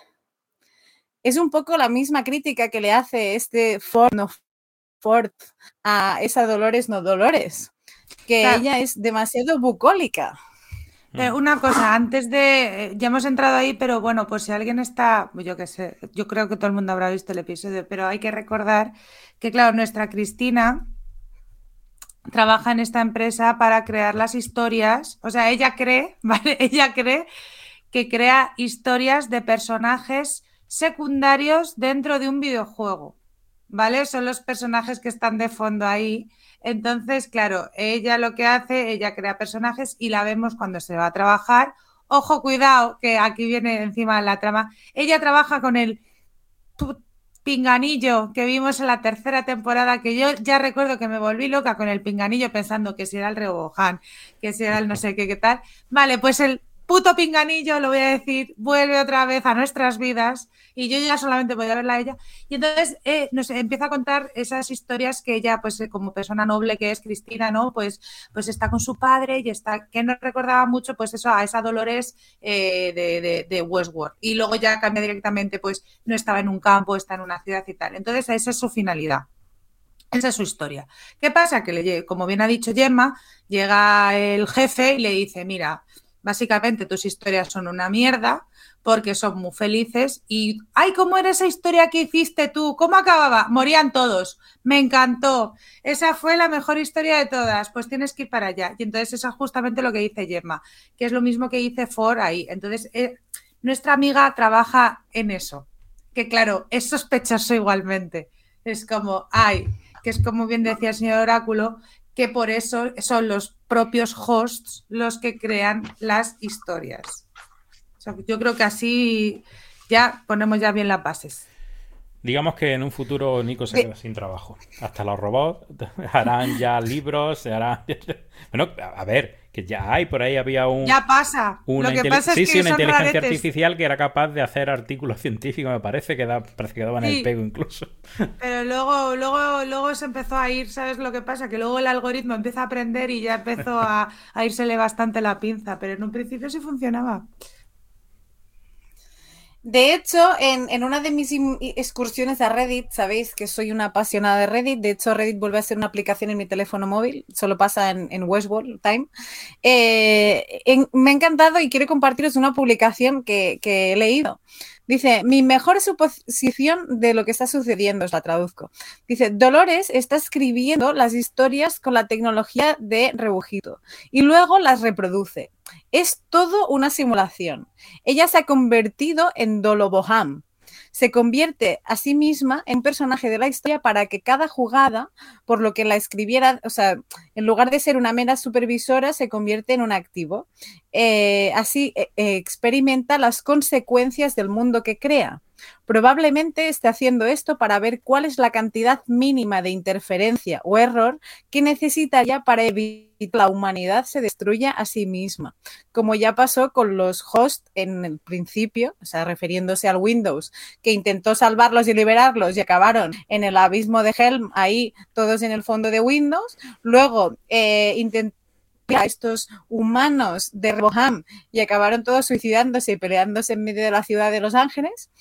Es un poco la misma crítica que le hace este Ford no Ford a esa Dolores no Dolores, que Claro. ella es demasiado bucólica. Eh, una cosa, antes de, eh, ya hemos entrado ahí, pero bueno, pues si alguien está, yo qué sé, yo creo que todo el mundo habrá visto el episodio, pero hay que recordar que, claro, nuestra Cristina trabaja en esta empresa para crear las historias, o sea, ella cree, ¿vale? Ella cree que crea historias de personajes secundarios dentro de un videojuego, ¿vale? Son los personajes que están de fondo ahí. Entonces, claro, ella lo que hace, ella crea personajes y la vemos cuando se va a trabajar. Ojo, cuidado, que aquí viene encima la trama. Ella trabaja con el pinganillo que vimos en la tercera temporada, que yo ya recuerdo que me volví loca con el pinganillo pensando que si era el Rebojan, que si era el no sé qué, qué tal. Vale, pues el puto pinganillo, lo voy a decir, vuelve otra vez a nuestras vidas y yo ya solamente podía verla a ella. Y entonces eh, nos empieza a contar esas historias que ella, pues como persona noble que es Cristina, ¿no? Pues, pues está con su padre y está, que nos recordaba mucho, pues eso, a esa Dolores eh, de, de, de Westworld. Y luego ya cambia directamente, pues no estaba en un campo, está en una ciudad y tal. Entonces esa es su finalidad. Esa es su historia. ¿Qué pasa? Que, le, como bien ha dicho Gemma, llega el jefe y le dice, mira, básicamente tus historias son una mierda porque son muy felices y ¡ay, cómo era esa historia que hiciste tú! ¿Cómo acababa? Morían todos. Me encantó. Esa fue la mejor historia de todas. Pues tienes que ir para allá. Y entonces eso es justamente lo que dice Gemma, que es lo mismo que dice Ford ahí. Entonces eh, nuestra amiga trabaja en eso. Que claro, es sospechoso igualmente. Es como, ¡ay! Que es como bien decía el señor Oráculo, que por eso son los propios hosts los que crean las historias. O sea, yo creo que así ya ponemos ya bien las bases. Digamos que en un futuro Nico se De- queda sin trabajo. Hasta los robots harán ya libros, se harán... Bueno, a ver, que ya hay, por ahí había un... Ya pasa. Una Lo que inteli- pasa sí, es que sí, una son inteligencia raretes. artificial que era capaz de hacer artículos científicos, me parece, que da, parece que daban el Sí. pego incluso. Pero luego, luego, luego se empezó a ir, ¿sabes lo que pasa? Que luego el algoritmo empieza a aprender y ya empezó a, a írsele bastante la pinza, pero en un principio sí funcionaba. De hecho, en, en una de mis in- excursiones a Reddit, sabéis que soy una apasionada de Reddit. De hecho, Reddit vuelve a ser una aplicación en mi teléfono móvil. Solo pasa en, en Westworld Time. Eh, en- me ha encantado y quiero compartiros una publicación que, que he leído. Dice, mi mejor suposición de lo que está sucediendo, os la traduzco. Dice, Dolores está escribiendo las historias con la tecnología de Rebujito y luego las reproduce. Es todo una simulación. Ella se ha convertido en Doloboham. Se convierte a sí misma en personaje de la historia para que cada jugada, por lo que la escribiera, o sea, en lugar de ser una mera supervisora, se convierte en un activo. Eh, así eh, experimenta las consecuencias del mundo que crea. Probablemente esté haciendo esto para ver cuál es la cantidad mínima de interferencia o error que necesitaría para evitar que la humanidad se destruya a sí misma, como ya pasó con los hosts en el principio, o sea, refiriéndose al Windows, que intentó salvarlos y liberarlos y acabaron en el abismo de Helm, ahí todos en el fondo de Windows. Luego eh, intentó a estos humanos de Reboham y acabaron todos suicidándose y peleándose en medio de la ciudad de Los Ángeles.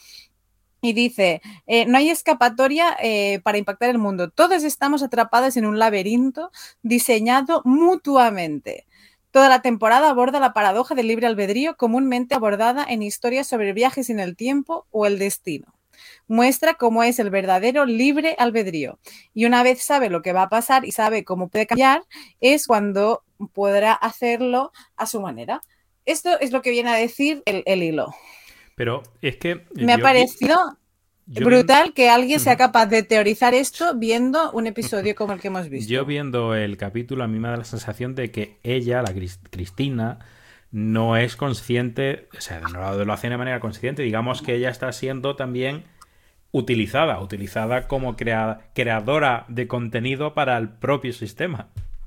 Y dice, eh, no hay escapatoria eh, para impactar el mundo. Todos estamos atrapados en un laberinto diseñado mutuamente. Toda la temporada aborda la paradoja del libre albedrío, comúnmente abordada en historias sobre viajes en el tiempo o el destino. Muestra cómo es el verdadero libre albedrío. Y una vez sabe lo que va a pasar y sabe cómo puede cambiar, es cuando podrá hacerlo a su manera. Esto es lo que viene a decir el, el hilo. Pero es que... Me ha parecido yo brutal viendo... que alguien sea capaz de teorizar esto viendo un episodio como el que hemos visto. Yo viendo el capítulo a mí me da la sensación de que ella, la Cristina, no es consciente, o sea, no lo hace de manera consciente, digamos que ella está siendo también utilizada, utilizada como crea, creadora de contenido para el propio sistema.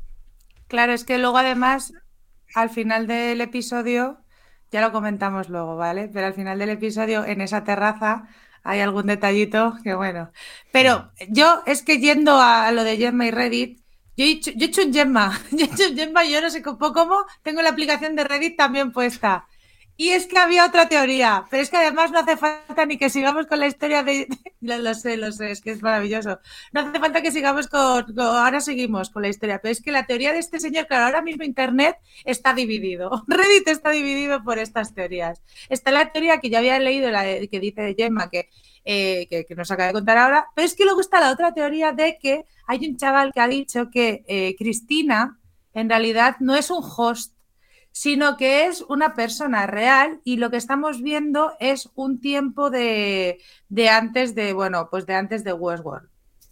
Claro, es que luego además, al final del episodio... Ya lo comentamos luego, ¿vale? Pero al final del episodio, en esa terraza, hay algún detallito que bueno. Pero yo, es que yendo a lo de Gemma y Reddit, yo he hecho, yo he hecho un Gemma. Yo he hecho un Gemma y yo no sé cómo, cómo tengo la aplicación de Reddit también puesta. Y es que había otra teoría, pero es que además no hace falta ni que sigamos con la historia de... Lo, lo sé, lo sé, es que es maravilloso. No hace falta que sigamos con, con... Ahora seguimos con la historia, pero es que la teoría de este señor, claro, ahora mismo Internet está dividido. Reddit está dividido por estas teorías. Está la teoría que ya había leído, la de, que dice de Gemma, que, eh, que, que nos acaba de contar ahora, pero es que luego está la otra teoría de que hay un chaval que ha dicho que eh, Cristina en realidad no es un host, sino que es una persona real y lo que estamos viendo es un tiempo de, de antes de, bueno, pues de antes de Westworld.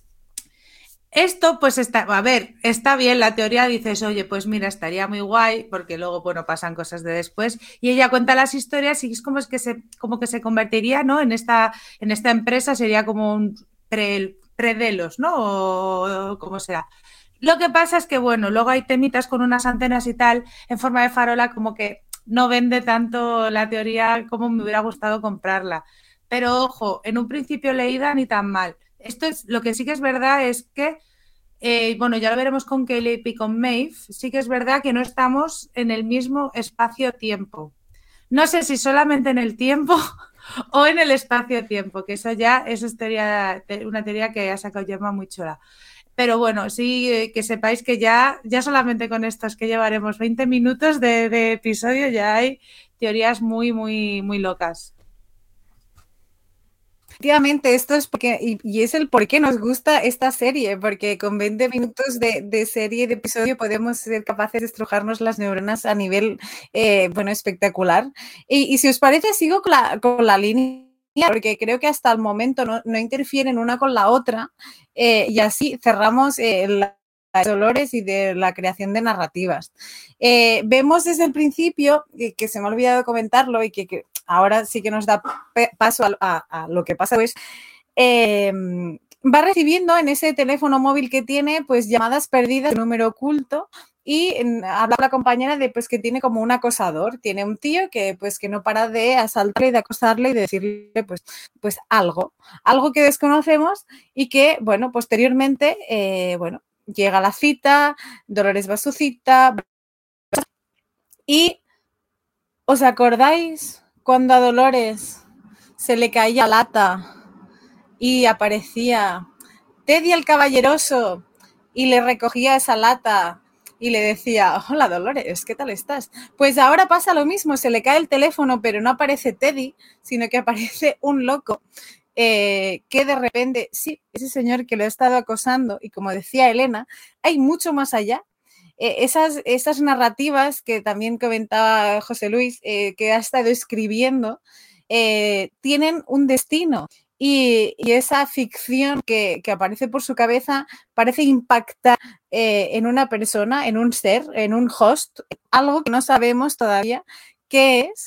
Esto, pues está, a ver, está bien, la teoría dices, oye, pues mira, estaría muy guay, porque luego, bueno, pasan cosas de después, y ella cuenta las historias y es como es que se, como que se convertiría, ¿no? En esta, en esta empresa sería como un pre, predelos, ¿no? O, o como sea. Lo que pasa es que, bueno, luego hay temitas con unas antenas y tal, en forma de farola, como que no vende tanto la teoría como me hubiera gustado comprarla. Pero, ojo, en un principio leída ni tan mal. Esto es, lo que sí que es verdad es que, eh, bueno, ya lo veremos con Caleb y con Maeve, sí que es verdad que no estamos en el mismo espacio-tiempo. No sé si solamente en el tiempo o en el espacio-tiempo, que eso ya eso es teoría, una teoría que ha sacado Gemma muy chula. Pero bueno, sí eh, que sepáis que ya, ya solamente con estos que llevaremos veinte minutos de, de episodio ya hay teorías muy, muy, muy locas. Efectivamente, esto es porque, y, y es el por qué nos gusta esta serie, porque con veinte minutos de, de serie, de episodio, podemos ser capaces de estrujarnos las neuronas a nivel, eh, bueno, espectacular. Y, y si os parece, sigo con la, con la línea, porque creo que hasta el momento no, no interfieren una con la otra, eh, y así cerramos eh, la de dolores y de la creación de narrativas. Eh, vemos desde el principio, que, que se me ha olvidado comentarlo y que, que ahora sí que nos da paso a, a, a lo que pasa, pues eh, va recibiendo en ese teléfono móvil que tiene pues llamadas perdidas de número oculto y habla la compañera de pues que tiene como un acosador, tiene un tío que pues que no para de asaltarle, de acosarle y de decirle pues, pues algo, algo que desconocemos y que bueno, posteriormente eh, bueno, llega la cita, Dolores va a su cita y ¿os acordáis cuando a Dolores se le caía lata y aparecía Teddy el caballeroso y le recogía esa lata y le decía, hola Dolores, ¿qué tal estás? Pues ahora pasa lo mismo, se le cae el teléfono, pero no aparece Teddy, sino que aparece un loco eh, que de repente, sí, ese señor que lo ha estado acosando y como decía Elena, hay mucho más allá. Eh, esas, esas narrativas que también comentaba José Luis, eh, que ha estado escribiendo, eh, tienen un destino. Y, y esa ficción que, que aparece por su cabeza parece impactar eh, en una persona, en un ser, en un host, algo que no sabemos todavía qué es,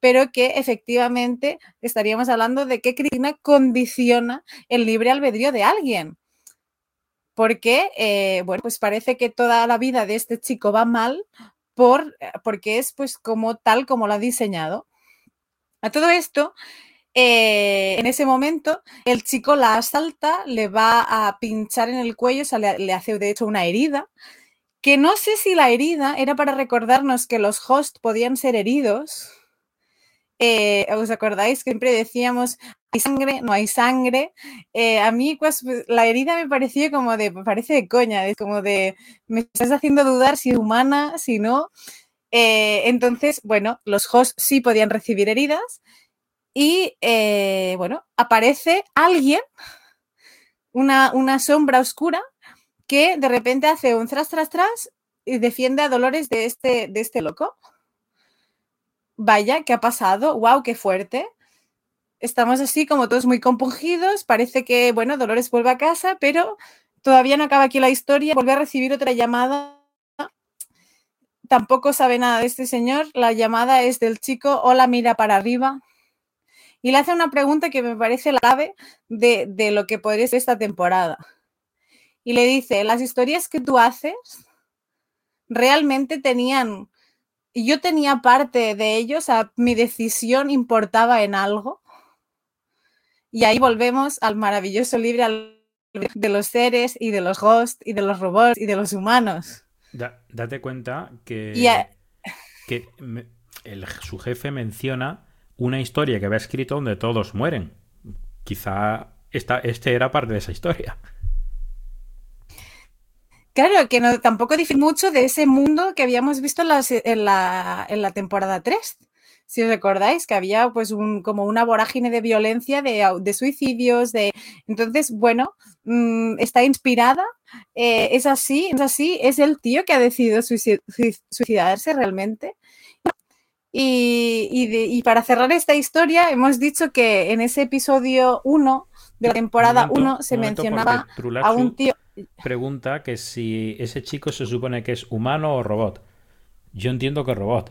pero que efectivamente estaríamos hablando de que Cristina condiciona el libre albedrío de alguien. Porque, eh, bueno, pues parece que toda la vida de este chico va mal por, porque es pues como tal como lo ha diseñado. A todo esto, eh, en ese momento, el chico la asalta, le va a pinchar en el cuello, o sea, le, le hace de hecho una herida, que no sé si la herida era para recordarnos que los hosts podían ser heridos. Eh, ¿Os acordáis? Siempre decíamos, hay sangre, no hay sangre. Eh, a mí pues, la herida me pareció como de, me parece de coña, es como de, me estás haciendo dudar si es humana, si no. Eh, entonces, bueno, los hosts sí podían recibir heridas y, eh, bueno, aparece alguien, una, una sombra oscura, que de repente hace un tras, tras, tras y defiende a Dolores de este, de este loco. Vaya, ¿qué ha pasado? ¡Wow, qué fuerte! Estamos así como todos muy compungidos. Parece que, bueno, Dolores vuelve a casa, pero todavía no acaba aquí la historia. Vuelve a recibir otra llamada. Tampoco sabe nada de este señor. La llamada es del chico. Hola, mira para arriba. Y le hace una pregunta que me parece la clave de, de lo que podría ser esta temporada. Y le dice, las historias que tú haces realmente tenían... Y yo tenía parte de ellos, o sea, mi decisión importaba en algo. Y ahí volvemos al maravilloso libre albedrío de los seres y de los hosts y de los robots y de los humanos. Da, date cuenta que, a... que me, el, su jefe menciona una historia que había escrito donde todos mueren. Quizá esta, este era parte de esa historia. Claro, que no, tampoco difiere mucho de ese mundo que habíamos visto en la, en la, en la temporada tres. Si os recordáis, que había pues un, como una vorágine de violencia, de, de suicidios, de... Entonces, bueno, mmm, está inspirada, eh, es así, es así, es el tío que ha decidido suicidarse realmente. Y, y, de, y para cerrar esta historia, hemos dicho que en ese episodio uno de la temporada uno se mencionaba a un tío... Pregunta que si ese chico se supone que es humano o robot. Yo entiendo que es robot.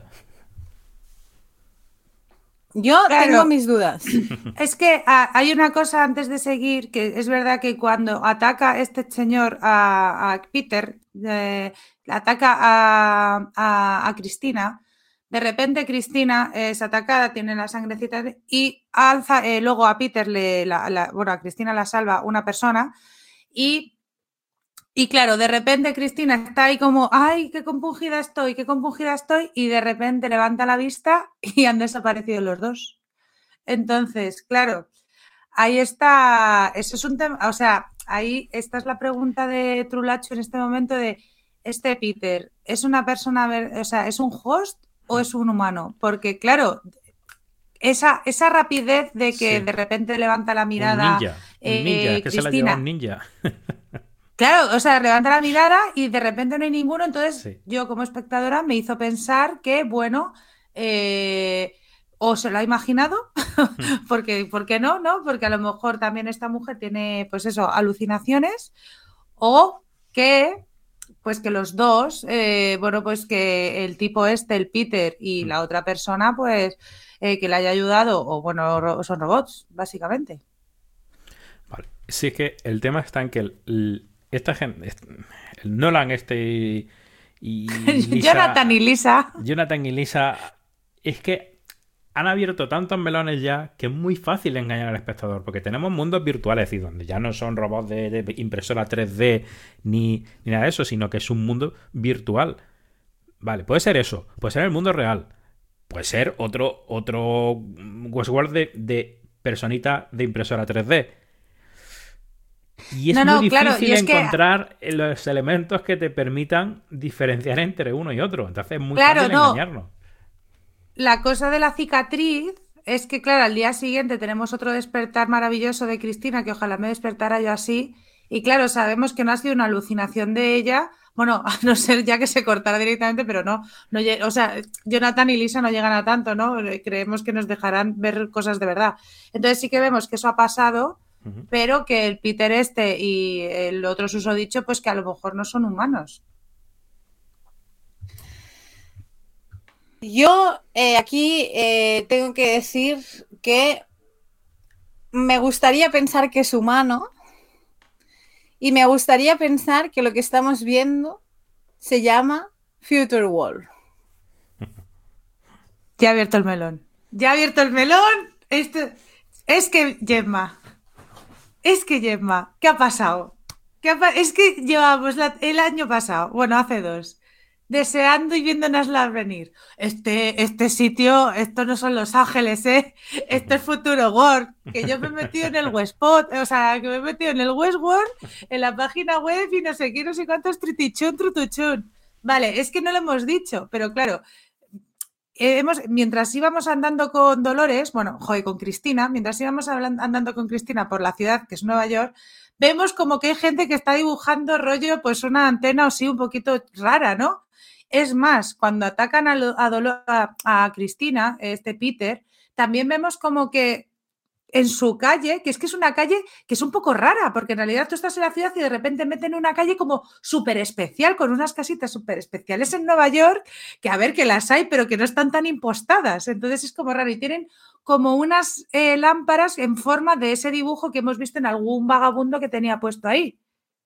Yo claro, tengo mis dudas. Es que a, hay una cosa antes de seguir, que es verdad que cuando ataca este señor a, a Peter, eh, ataca a, a, a Cristina, de repente Cristina es atacada, tiene la sangrecita y alza, eh, luego a Peter, le, la, la, bueno, a Cristina la salva una persona y Y claro, de repente Cristina está ahí como, ay, qué compungida estoy, qué compungida estoy, y de repente levanta la vista y han desaparecido los dos. Entonces, claro, ahí está, eso es un tema, o sea, ahí esta es la pregunta de Trulacho en este momento de, este Peter, ¿es una persona, o sea, es un host o es un humano? Porque, claro, esa, esa rapidez de que sí. de repente levanta la mirada... Un ninja, eh, un ninja, es que Cristina, se la lleva un ninja. Claro, o sea, levanta la mirada y de repente no hay ninguno, entonces sí. Yo como espectadora me hizo pensar que, bueno, eh, o se lo ha imaginado, porque, ¿por qué no? ¿no? Porque a lo mejor también esta mujer tiene, pues eso, alucinaciones, o que, pues que los dos, eh, bueno, pues que el tipo este, el Peter y mm. la otra persona, pues eh, que le haya ayudado, o bueno, son robots, básicamente. Vale, sí, es que el tema está en que el, el esta gente, el Nolan este y, y Lisa, Jonathan y Lisa. Jonathan y Lisa, es que han abierto tantos melones ya que es muy fácil engañar al espectador, porque tenemos mundos virtuales, es decir, donde ya no son robots de, de impresora tres D ni, ni nada de eso, sino que es un mundo virtual. Vale, puede ser eso, puede ser el mundo real, puede ser otro, otro Westworld de, de personita de impresora tres D. Y es no, no, muy difícil claro, y es encontrar que... los elementos que te permitan diferenciar entre uno y otro. Entonces es muy claro, fácil no. engañarnos. La cosa de la cicatriz es que, claro, al día siguiente tenemos otro despertar maravilloso de Cristina, que ojalá me despertara yo así. Y claro, sabemos que no ha sido una alucinación de ella. Bueno, a no ser ya que se cortara directamente, pero no. no o sea, Jonathan y Lisa no llegan a tanto, ¿no? Creemos que nos dejarán ver cosas de verdad. Entonces sí que vemos que eso ha pasado, pero que el Peter este y el otro susodicho, pues que a lo mejor no son humanos. Yo eh, aquí eh, tengo que decir que me gustaría pensar que es humano y me gustaría pensar que lo que estamos viendo se llama Future World. Ya ha abierto el melón. Ya ha abierto el melón. Esto... Es que, Gemma, es que, Gemma, ¿qué ha pasado? ¿Qué ha pa... Es que llevamos la... el año pasado, bueno, hace dos, deseando y viéndonos venir. Este, este sitio, esto no son Los Ángeles, ¿eh? Esto es Futuro World, que yo me he metido en el Westpod, o sea, que me he metido en el Westworld, en la página web y no sé qué, no sé cuántos tritichun, trutuchun. Vale, es que no lo hemos dicho, pero claro, hemos, mientras íbamos andando con Dolores, bueno, joder, con Cristina, mientras íbamos andando con Cristina por la ciudad, que es Nueva York, vemos como que hay gente que está dibujando rollo, pues una antena o sí un poquito rara, ¿no? Es más, cuando atacan a, a, Dolor, a, a Cristina, este Peter, también vemos como que en su calle, que es que es una calle que es un poco rara, porque en realidad tú estás en la ciudad y de repente meten una calle como súper especial, con unas casitas súper especiales en Nueva York, que a ver, que las hay, pero que no están tan impostadas. Entonces es como raro y tienen como unas eh, lámparas en forma de ese dibujo que hemos visto en algún vagabundo que tenía puesto ahí.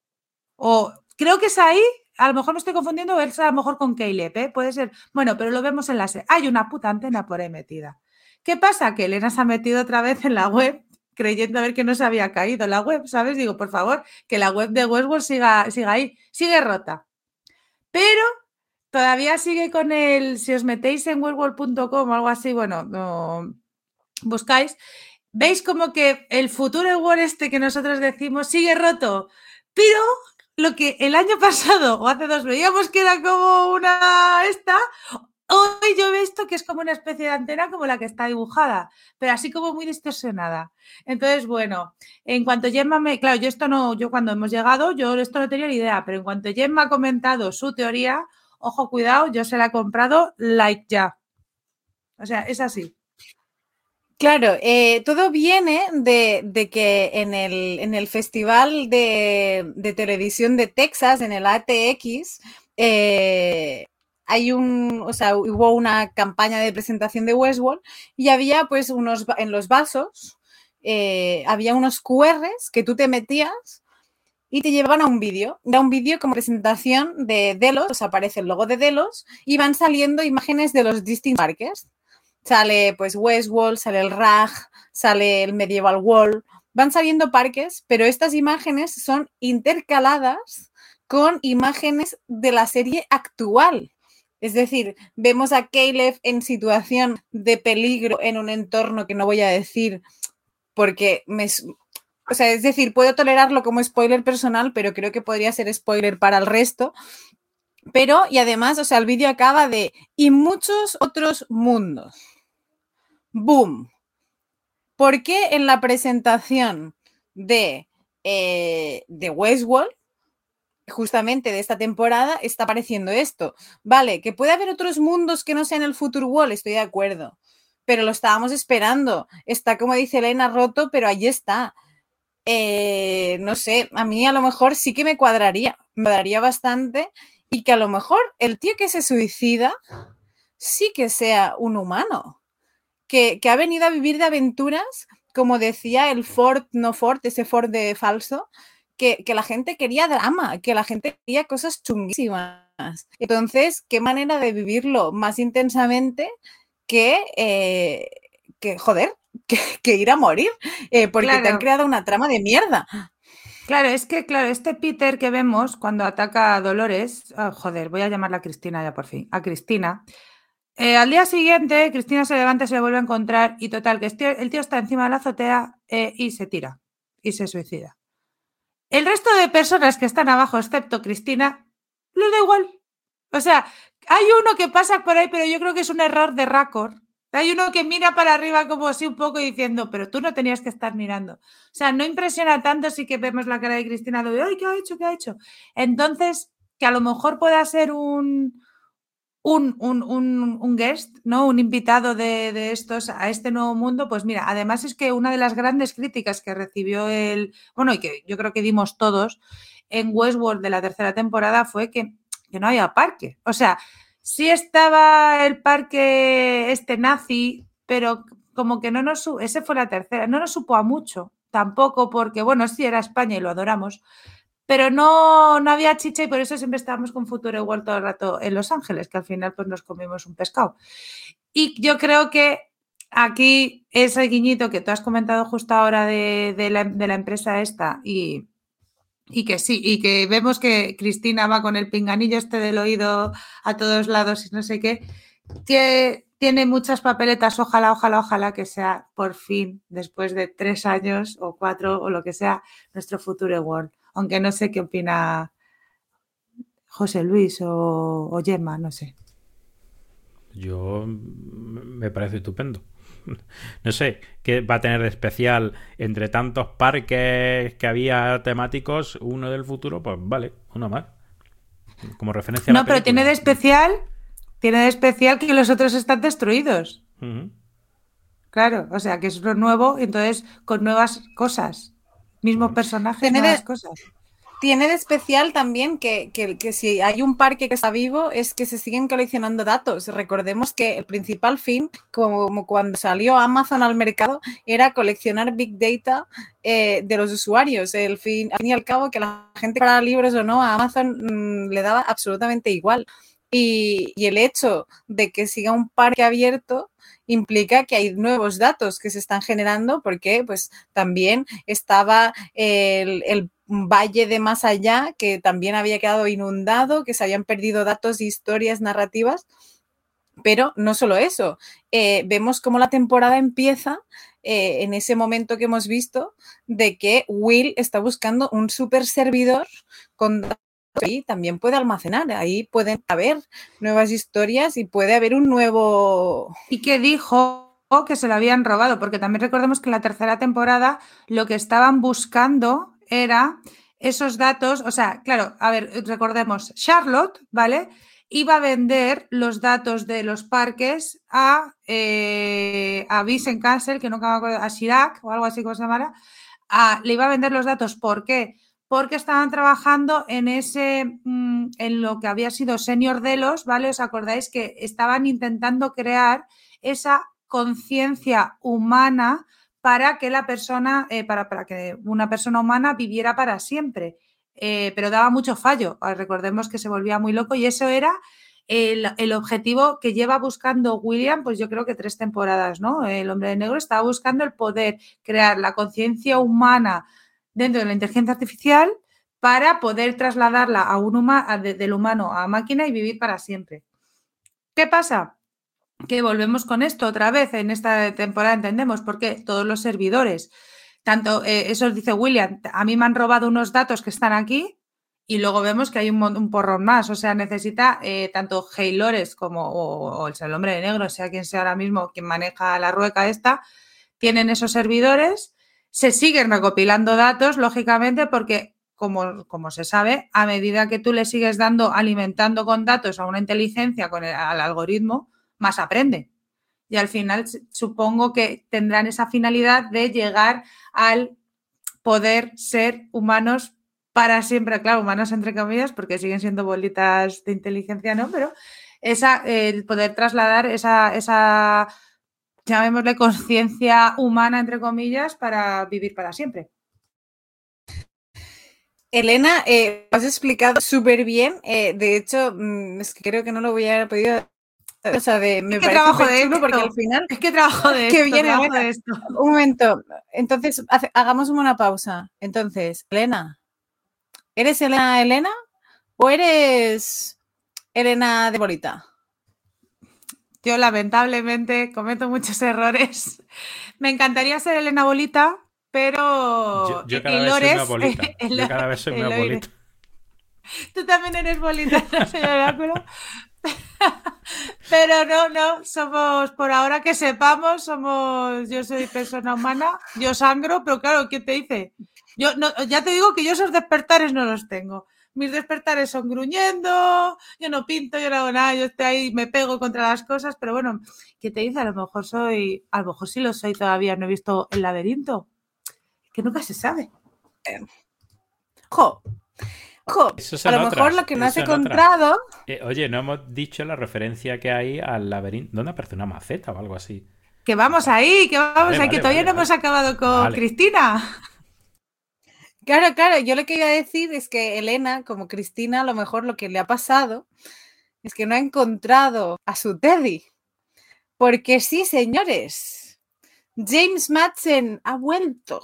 O creo que es ahí, a lo mejor me estoy confundiendo, o es a lo mejor con Caleb, ¿eh? Puede ser. Bueno, pero lo vemos en la serie. Hay una puta antena por ahí metida. ¿Qué pasa? Que Elena se ha metido otra vez en la web creyendo a ver que no se había caído la web, ¿sabes? Digo, por favor, que la web de Westworld siga, siga ahí, sigue rota. Pero todavía sigue con el, si os metéis en westworld punto com o algo así, bueno, no, buscáis, veis como que el futuro World este que nosotros decimos sigue roto, pero lo que el año pasado o hace dos veíamos que era como una esta, hoy yo he visto que es como una especie de antena como la que está dibujada, pero así como muy distorsionada. Entonces, bueno, en cuanto Gemma me... Claro, yo esto no... Yo cuando hemos llegado, yo esto no tenía ni idea, pero en cuanto Gemma ha comentado su teoría, ojo, cuidado, yo se la he comprado like ya. O sea, es así. Claro, eh, todo viene de, de que en el, en el Festival de, de Televisión de Texas, en el A T X, eh, hay un, o sea, hubo una campaña de presentación de Westworld y había pues unos, en los vasos, eh, había unos Q Rs que tú te metías y te llevaban a un vídeo. Era un vídeo como presentación de Delos, o sea, aparece el logo de Delos y van saliendo imágenes de los distintos parques. Sale pues Westworld, sale el R A G, sale el Medieval World, van saliendo parques, pero estas imágenes son intercaladas con imágenes de la serie actual. Es decir, vemos a Caleb en situación de peligro en un entorno que no voy a decir porque me... O sea, es decir, puedo tolerarlo como spoiler personal, pero creo que podría ser spoiler para el resto. Pero, y además, o sea, el vídeo acaba de y muchos otros mundos. ¡Boom! ¿Por qué en la presentación de, eh, de Westworld, justamente de esta temporada, está apareciendo esto? Vale, que puede haber otros mundos que no sean el Future World, estoy de acuerdo, pero lo estábamos esperando. Está, como dice Elena, roto, pero ahí está. Eh, no sé, a mí a lo mejor sí que me cuadraría, me cuadraría bastante y que a lo mejor el tío que se suicida sí que sea un humano, que, que ha venido a vivir de aventuras, como decía el Ford, no Ford, ese Ford de falso, que, que la gente quería drama, que la gente quería cosas chunguísimas. Entonces, ¿qué manera de vivirlo más intensamente que, eh, que joder, que, que ir a morir? Eh, porque claro, te han creado una trama de mierda. Claro, es que, claro, este Peter que vemos cuando ataca a Dolores, oh, joder, voy a llamarla a Cristina ya por fin, a Cristina. Eh, al día siguiente, Cristina se levanta, se le vuelve a encontrar y total, que este, el tío está encima de la azotea eh, y se tira y se suicida. El resto de personas que están abajo, excepto Cristina, les da igual. O sea, hay uno que pasa por ahí, pero yo creo que es un error de récord. Hay uno que mira para arriba como así un poco diciendo, pero tú no tenías que estar mirando. O sea, no impresiona tanto si que vemos la cara de Cristina de, ay, ¿qué ha hecho? ¿Qué ha hecho? Entonces, que a lo mejor pueda ser un, un, un, un, un guest, ¿no? Un invitado de, de estos a este nuevo mundo, pues mira, además es que una de las grandes críticas que recibió el, bueno, y que yo creo que dimos todos en Westworld de la tercera temporada fue que, que no había parque. O sea, sí estaba el parque este nazi, pero como que no nos... Ese fue la tercera, no nos supo a mucho, tampoco porque, bueno, sí era España y lo adoramos, pero no, no había chicha y por eso siempre estábamos con Futuro World todo el rato en Los Ángeles, que al final pues nos comimos un pescado. Y yo creo que aquí ese guiñito que tú has comentado justo ahora de, de, la, de la empresa esta y, y que sí, y que vemos que Cristina va con el pinganillo este del oído a todos lados y no sé qué, que tiene muchas papeletas, ojalá, ojalá, ojalá que sea por fin, después de tres años o cuatro o lo que sea, nuestro Future World. Aunque no sé qué opina José Luis o, o Gemma, no sé. Yo me parece estupendo. No sé, ¿qué va a tener de especial entre tantos parques que había temáticos? Uno del futuro, pues vale, uno más. Como referencia a la No, pero tiene de especial, tiene de especial que los otros están destruidos. Uh-huh. Claro, o sea, que es lo nuevo, entonces con nuevas cosas. Mismos personajes, Tiene nuevas de, cosas. tiene de especial también que, que, que si hay un parque que está vivo es que se siguen coleccionando datos. Recordemos que el principal fin, como cuando salió Amazon al mercado, era coleccionar Big Data eh, de los usuarios. El fin, al fin y al cabo, que la gente comprara libros o no, a Amazon mmm, le daba absolutamente igual. Y, y el hecho de que siga un parque abierto implica que hay nuevos datos que se están generando porque pues también estaba el, el valle de más allá que también había quedado inundado, que se habían perdido datos, historias, narrativas, pero no solo eso, eh, vemos cómo la temporada empieza eh, en ese momento que hemos visto de que Will está buscando un super servidor con datos ahí también puede almacenar, ahí pueden haber nuevas historias y puede haber un nuevo... Y que dijo que se lo habían robado, porque también recordemos que en la tercera temporada lo que estaban buscando era esos datos, o sea, claro, a ver, recordemos, Charlotte, ¿vale? Iba a vender los datos de los parques a, eh, a Vincent Castle, que nunca me acuerdo, a Chirac o algo así como se llamara, a, le iba a vender los datos, ¿por qué? Porque estaban trabajando en ese, en lo que había sido Senior Delos, ¿vale? ¿Os acordáis que estaban intentando crear esa conciencia humana para que la persona, eh, para, para que una persona humana viviera para siempre? Eh, pero daba mucho fallo. Recordemos que se volvía muy loco y eso era el, el objetivo que lleva buscando William, pues yo creo que tres temporadas, ¿no? El Hombre de Negro estaba buscando el poder crear la conciencia humana dentro de la inteligencia artificial para poder trasladarla a un huma, a de, del humano a máquina y vivir para siempre. ¿Qué pasa? Que volvemos con esto otra vez en esta temporada, entendemos, porque todos los servidores, tanto, eh, eso dice William, a mí me han robado unos datos que están aquí y luego vemos que hay un, un porrón más, o sea, necesita eh, tanto Haylores como o, o el Hombre de Negro, sea quien sea ahora mismo quien maneja la rueca esta, tienen esos servidores. Se siguen recopilando datos, lógicamente, porque, como, como se sabe, a medida que tú le sigues dando, alimentando con datos a una inteligencia, con el, al algoritmo, más aprende. Y al final supongo que tendrán esa finalidad de llegar al poder ser humanos para siempre. Claro, humanos entre comillas, porque siguen siendo bolitas de inteligencia, ¿no? Pero esa, el poder trasladar esa... esa llamémosle conciencia humana, entre comillas, para vivir para siempre. Elena, eh, has explicado súper bien. Eh, de hecho, mmm, es que creo que no lo voy a haber podido. O sea, de, me es que parece trabajo de chulo esto. porque al final. Es que trabajo de que esto. Viene, trabajo Elena, de esto. Un momento. Entonces, hace, hagamos una pausa. Entonces, Elena, ¿eres Elena Elena o eres Elena de bolita? Yo, lamentablemente, cometo muchos errores. Me encaría ser Elena Bolita, pero yo, yo cada el vez Lores, soy más bolita. el, yo cada vez soy más bolita. Tú también eres bolita, ¿no, señor Oráculo? Pero no, no, somos, por ahora que sepamos, somos, yo soy persona humana, yo sangro, pero claro, ¿quién te dice? Yo no, ya te digo que yo esos despertares no los tengo. Mis despertares son gruñendo, yo no pinto, yo no hago nada, yo estoy ahí, me pego contra las cosas, pero bueno, ¿qué te dice? A lo mejor soy, a lo mejor sí lo soy todavía, no he visto El laberinto, que nunca se sabe. Eh, ¡Jo! ojo, a lo mejor otras, lo que no has encontrado... encontrado... Eh, oye, no hemos dicho la referencia que hay al laberinto. ¿Dónde aparece una maceta o algo así? Que vamos ahí, que vamos vale, ahí, vale, que todavía vale, no vale. hemos acabado con vale. Cristina. Claro, claro, yo lo que iba a decir es que Elena, como Cristina, a lo mejor lo que le ha pasado es que no ha encontrado a su Teddy. Porque sí, señores, James Madsen ha vuelto.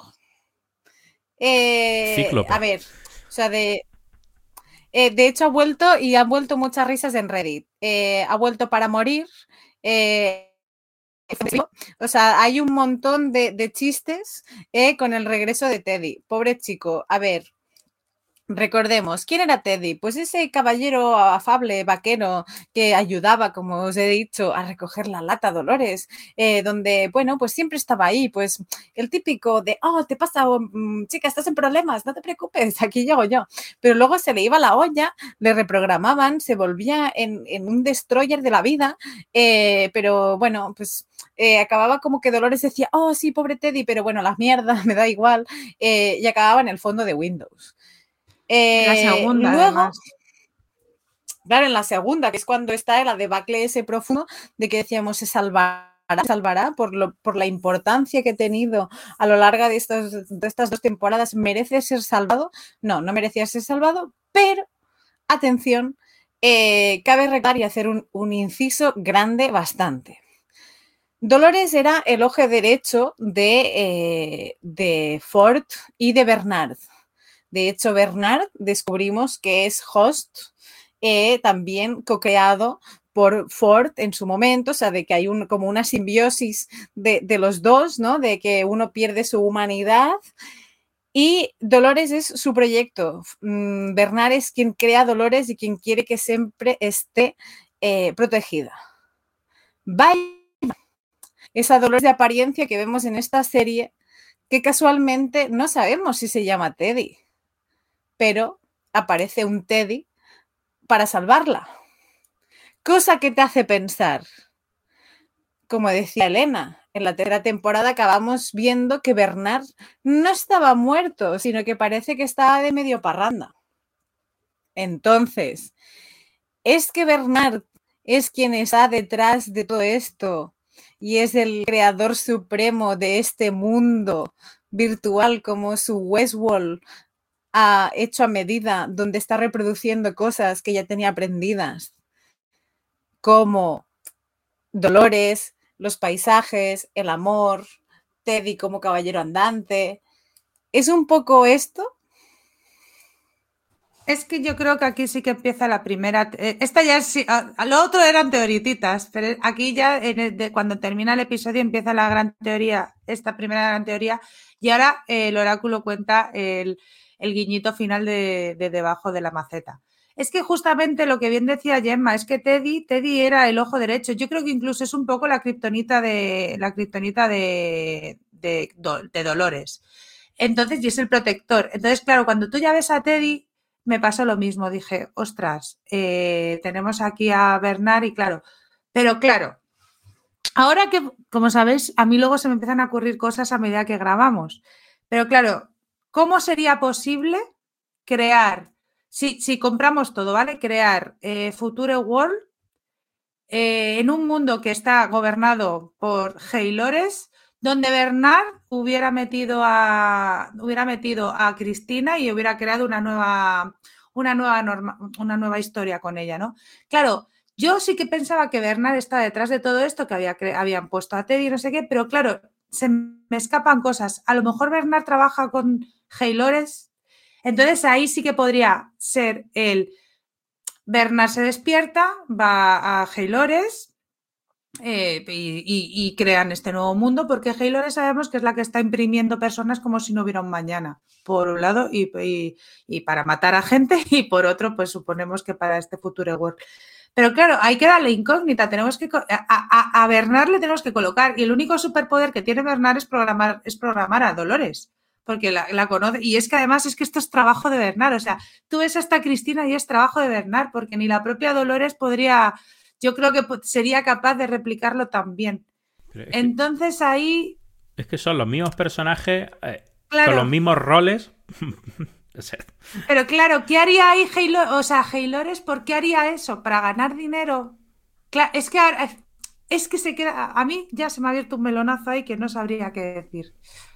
Eh, Cíclope. A ver, o sea, de... Eh, de hecho, ha vuelto y han vuelto muchas risas en Reddit. Eh, ha vuelto para morir. Eh, o sea, hay un montón de, de chistes eh, con el regreso de Teddy. Pobre chico. A ver, recordemos, ¿quién era Teddy? Pues ese caballero afable, vaquero, que ayudaba, como os he dicho, a recoger la lata Dolores, eh, donde, bueno, pues siempre estaba ahí, pues el típico de, oh, te pasa, um, chica, estás en problemas, no te preocupes, aquí llego yo. Pero luego se le iba la olla, le reprogramaban, se volvía en, en un destroyer de la vida, eh, pero bueno, pues eh, acababa como que Dolores decía, oh, sí, pobre Teddy, pero bueno, la mierda, me da igual, eh, y acababa en el fondo de Windows. Eh, la segunda, luego, además. Claro, en la segunda, que es cuando está la debacle ese profundo de que decíamos se salvará, se salvará por, lo, por la importancia que ha tenido a lo largo de, estos, de estas dos temporadas, ¿merece ser salvado? No, no merecía ser salvado, pero, atención, eh, cabe recordar y hacer un, un inciso grande bastante. Dolores era el ojo derecho de, eh, de Ford y de Bernard. De hecho, Bernard descubrimos que es host, eh, también co-creado por Ford en su momento, o sea, de que hay un, como una simbiosis de, de los dos, ¿no? De que uno pierde su humanidad y Dolores es su proyecto. Mm, Bernard es quien crea Dolores y quien quiere que siempre esté eh, protegida. Vaya, esa Dolores de apariencia que vemos en esta serie, que casualmente no sabemos si se llama Teddy, pero aparece un Teddy para salvarla. Cosa que te hace pensar, como decía Elena, en la tercera temporada acabamos viendo que Bernard no estaba muerto, sino que parece que estaba de medio parranda. Entonces, ¿es que Bernard es quien está detrás de todo esto y es el creador supremo de este mundo virtual como su Westworld ha hecho a medida, donde está reproduciendo cosas que ya tenía aprendidas, como Dolores, los paisajes, el amor, Teddy como caballero andante? ¿Es un poco esto? Es que yo creo que aquí sí que empieza la primera... Esta ya es... A lo otro eran teorititas, pero aquí ya en el, de, cuando termina el episodio empieza la gran teoría, esta primera gran teoría, y ahora eh, el oráculo cuenta el, el guiñito final de, de debajo de la maceta. Es que justamente lo que bien decía Gemma, es que Teddy, Teddy era el ojo derecho. Yo creo que incluso es un poco la kriptonita de la kriptonita de, de, de Dolores. Entonces, y es el protector. Entonces, claro, cuando tú ya ves a Teddy, me pasó lo mismo. Dije, ostras, eh, tenemos aquí a Bernard y claro, pero claro, ahora que, como sabéis, a mí luego se me empiezan a ocurrir cosas a medida que grabamos. Pero claro, ¿cómo sería posible crear, si, si compramos todo, ¿vale? Crear eh, Future World eh, en un mundo que está gobernado por Haylores, donde Bernard hubiera metido a hubiera metido a Cristina y hubiera creado una nueva una nueva norma, una nueva historia con ella, ¿no? Claro, yo sí que pensaba que Bernard estaba detrás de todo esto, que había, habían puesto a Teddy y no sé qué, pero claro, se me escapan cosas. A lo mejor Bernard trabaja con Haylores, entonces ahí sí que podría ser el Bernard se despierta, va a Haylores, Eh, y, y, y crean este nuevo mundo, porque Haylores sabemos que es la que está imprimiendo personas como si no hubiera un mañana, por un lado, y, y, y para matar a gente, y por otro, pues suponemos que para este Future World. Pero claro, hay que darle incógnita, tenemos que a, a, a Bernard le tenemos que colocar, y el único superpoder que tiene Bernard es programar, es programar a Dolores, porque la, la conoce, y es que además es que esto es trabajo de Bernard, o sea, tú ves hasta Cristina y es trabajo de Bernard, porque ni la propia Dolores podría... Yo creo que sería capaz de replicarlo también. Es Entonces que, ahí... Es que son los mismos personajes eh, claro. con los mismos roles, O sea, Pero claro, ¿qué haría ahí Haylor? O sea, Haylores, ¿por qué haría eso? ¿Para ganar dinero? Claro, es que ahora- es que se queda. A mí ya se me ha abierto un melonazo ahí que no sabría qué decir.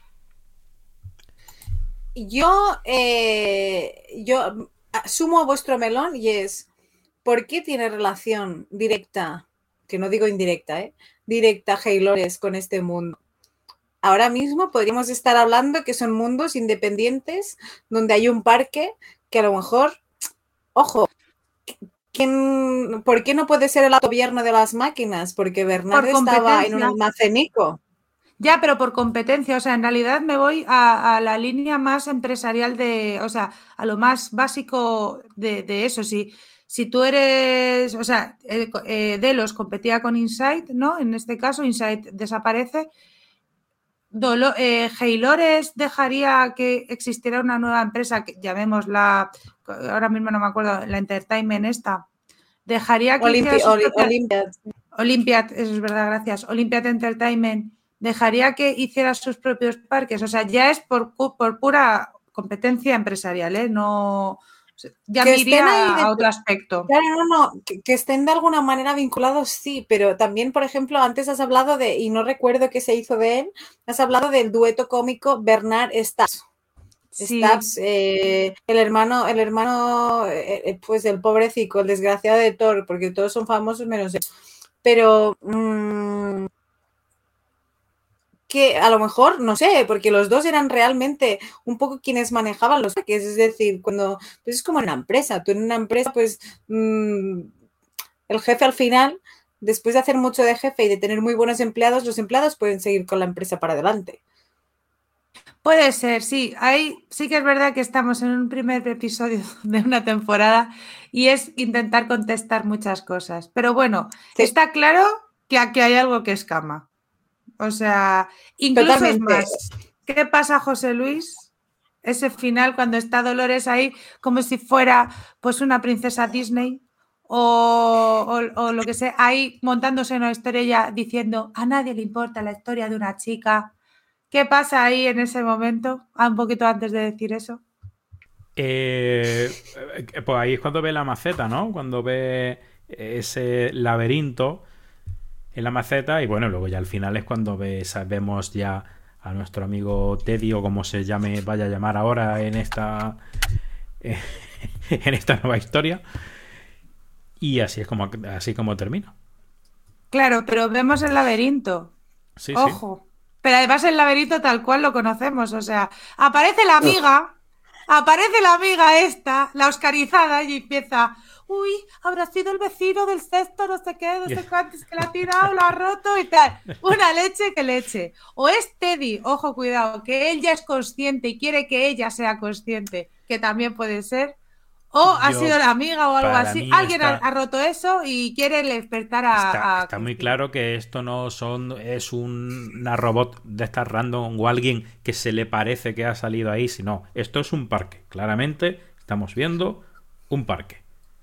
Yo, eh, yo sumo a vuestro melón y es, ¿por qué tiene relación directa, que no digo indirecta, eh, directa Haylores con este mundo? Ahora mismo podríamos estar hablando que son mundos independientes donde hay un parque que a lo mejor, ojo, ¿quién, ¿por qué no puede ser el gobierno de las máquinas? Porque Bernard Por estaba en un competencia. almacenico. Ya, pero por competencia, o sea, en realidad me voy a, a la línea más empresarial de, o sea, a lo más básico de, de eso. Si, si tú eres, o sea, eh, eh, Delos competía con Insight, ¿no? En este caso, Insight desaparece. Dolo, eh, Haylores dejaría que existiera una nueva empresa, que llamémosla, ahora mismo no me acuerdo, la Entertainment esta, dejaría que hiciera Olympi sus Oli propias... Olympiad. Olympiad, eso es verdad, gracias. Olympiad Entertainment dejaría que hiciera sus propios parques. O sea, ya es por, por pura competencia empresarial, ¿eh? No, ya Que me estén ahí, iría de, a otro aspecto. claro, no, no, que, que, estén de alguna manera vinculados, sí, pero también, por ejemplo, antes has hablado de, y no recuerdo qué se hizo de él, has hablado del dueto cómico Bernard Stabs. Sí. Stabs, eh, el hermano, el hermano, eh, pues el pobrecito, el desgraciado de Thor, porque todos son famosos menos él. Pero mmm, que a lo mejor, no sé, porque los dos eran realmente un poco quienes manejaban los parques, es decir, cuando, pues es como en una empresa, tú en una empresa, pues mmm, el jefe al final, después de hacer mucho de jefe y de tener muy buenos empleados, los empleados pueden seguir con la empresa para adelante. Puede ser, sí. Ahí sí que es verdad que estamos en un primer episodio de una temporada y es intentar contestar muchas cosas. Pero bueno, Sí, está claro que aquí hay algo que escama. O sea, incluso totalmente. es más. ¿Qué pasa, José Luis? Ese final cuando está Dolores ahí como si fuera pues una princesa Disney o, o, o lo que sea, ahí montándose una historia ya diciendo a nadie le importa la historia de una chica. ¿Qué pasa ahí en ese momento? Ah, un poquito antes de decir eso. Eh, pues ahí es cuando ve la maceta, ¿no? Cuando ve ese laberinto en la maceta y bueno, luego ya al final es cuando ve, vemos ya a nuestro amigo Teddy o como se llame, vaya a llamar ahora en esta en esta nueva historia y así es como así como termina. Claro, pero vemos el laberinto. Sí, sí. Ojo. Pero además el laberinto tal cual lo conocemos. O sea, aparece la amiga, aparece la amiga esta, la oscarizada, y empieza. Uy, habrá sido el vecino del sexto, no sé qué, no sé cuántos, que la ha tirado, la ha roto y tal. Una leche que leche. O es Teddy, ojo, cuidado, que él ya es consciente y quiere que ella sea consciente, que también puede ser. O ha Yo, sido la amiga o algo para así. mí Alguien ha, está, ha roto eso y quiere despertar está, a, a está muy Christine. claro que esto no son es un, una robot de estas random o alguien que se le parece que ha salido ahí, sino esto es un parque. Claramente estamos viendo un parque.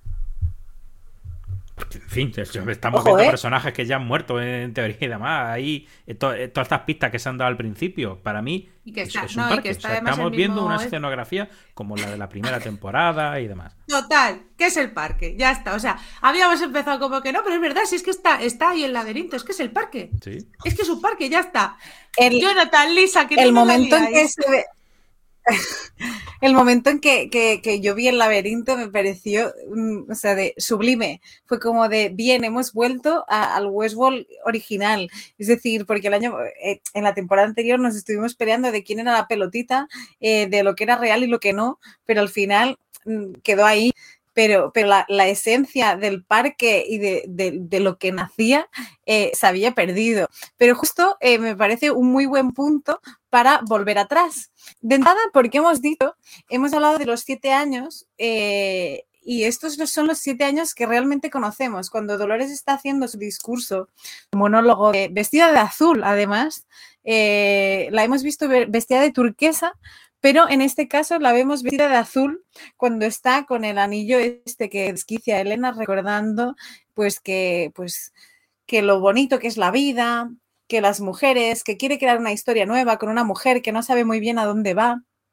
Porque, en fin, estamos Ojo, viendo ¿eh? personajes que ya han muerto en teoría y demás. Ahí, to, todas estas pistas que se han dado al principio, para mí Y que es, está, es un no, y que parque. O está sea, además el estamos viendo una mismo. escenografía como la de la primera temporada y demás. Total, ¿qué es el parque? Ya está. O sea, habíamos empezado como que no, pero es verdad, si es que está, está ahí el laberinto, es que es el parque. Sí. Es que es un parque, ya está. El, Jonathan, Lisa, que el no me la momento en que liáis. se ve, el momento en que, que, que, yo vi el laberinto me pareció, um, o sea, de sublime. Fue como de, bien, hemos vuelto a, al Westworld original. Es decir, porque el año, eh, en la temporada anterior nos estuvimos peleando de quién era la pelotita, eh, de lo que era real y lo que no, pero al final um, quedó ahí. Pero, pero la, la, esencia del parque y de, de, de lo que nacía eh, se había perdido. Pero justo eh, me parece un muy buen punto para volver atrás. De entrada, porque hemos dicho, hemos hablado de los siete años eh, y estos son los siete años que realmente conocemos. Cuando Dolores está haciendo su discurso, su monólogo, eh, vestida de azul, además, eh, la hemos visto vestida de turquesa, pero en este caso la vemos vestida de azul cuando está con el anillo este que desquicia a Elena, recordando pues que, pues, que lo bonito que es la vida, que las mujeres, que quiere crear una historia nueva con una mujer que no sabe muy bien a dónde va.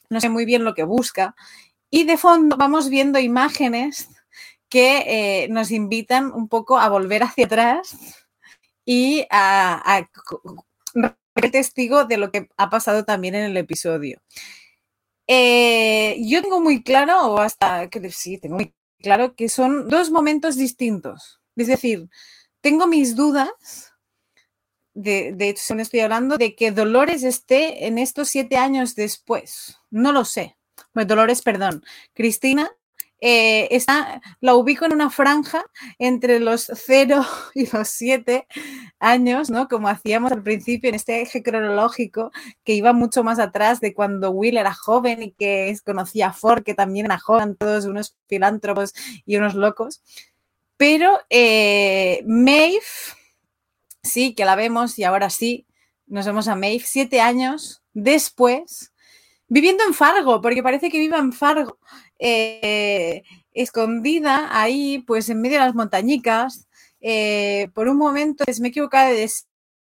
no sé muy bien lo que busca. Y de fondo vamos viendo imágenes que eh, nos invitan un poco a volver hacia atrás y a, a ser testigo de lo que ha pasado también en el episodio. Eh, yo tengo muy claro, o hasta que sí, tengo muy claro que son dos momentos distintos. Es decir, tengo mis dudas, de, de hecho, estoy hablando de que Dolores esté en estos siete años después. No lo sé. Bueno, Dolores, perdón. Cristina eh, está, la ubico en una franja entre los cero y los siete años, ¿no? Como hacíamos al principio en este eje cronológico que iba mucho más atrás de cuando Will era joven y que conocía a Ford, que también era joven, todos unos filántropos y unos locos. Pero eh, Maeve, sí, que la vemos y ahora sí, nos vemos a Maeve siete años después, viviendo en Fargo, porque parece que vive en Fargo, eh, escondida ahí, pues en medio de las montañicas. Eh, por un momento me he equivocado de decir,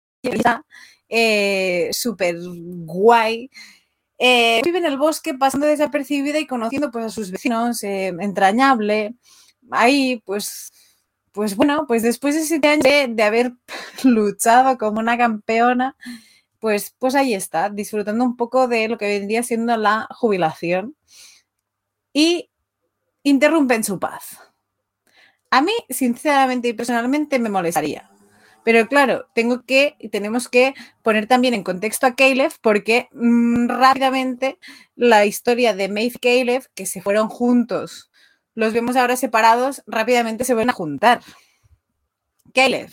eh, súper guay. Eh, vive en el bosque pasando desapercibida y conociendo pues a sus vecinos, eh, entrañable. Ahí, pues, pues bueno, pues después de siete años de, de haber luchado como una campeona, pues, pues ahí está, disfrutando un poco de lo que vendría siendo la jubilación. Y interrumpen su paz. A mí, sinceramente y personalmente, me molestaría. Pero claro, tengo que, tenemos que poner también en contexto a Caleb, porque mmm, rápidamente la historia de Maeve y Caleb, que se fueron juntos, los vemos ahora separados, rápidamente se van a juntar. Caleb.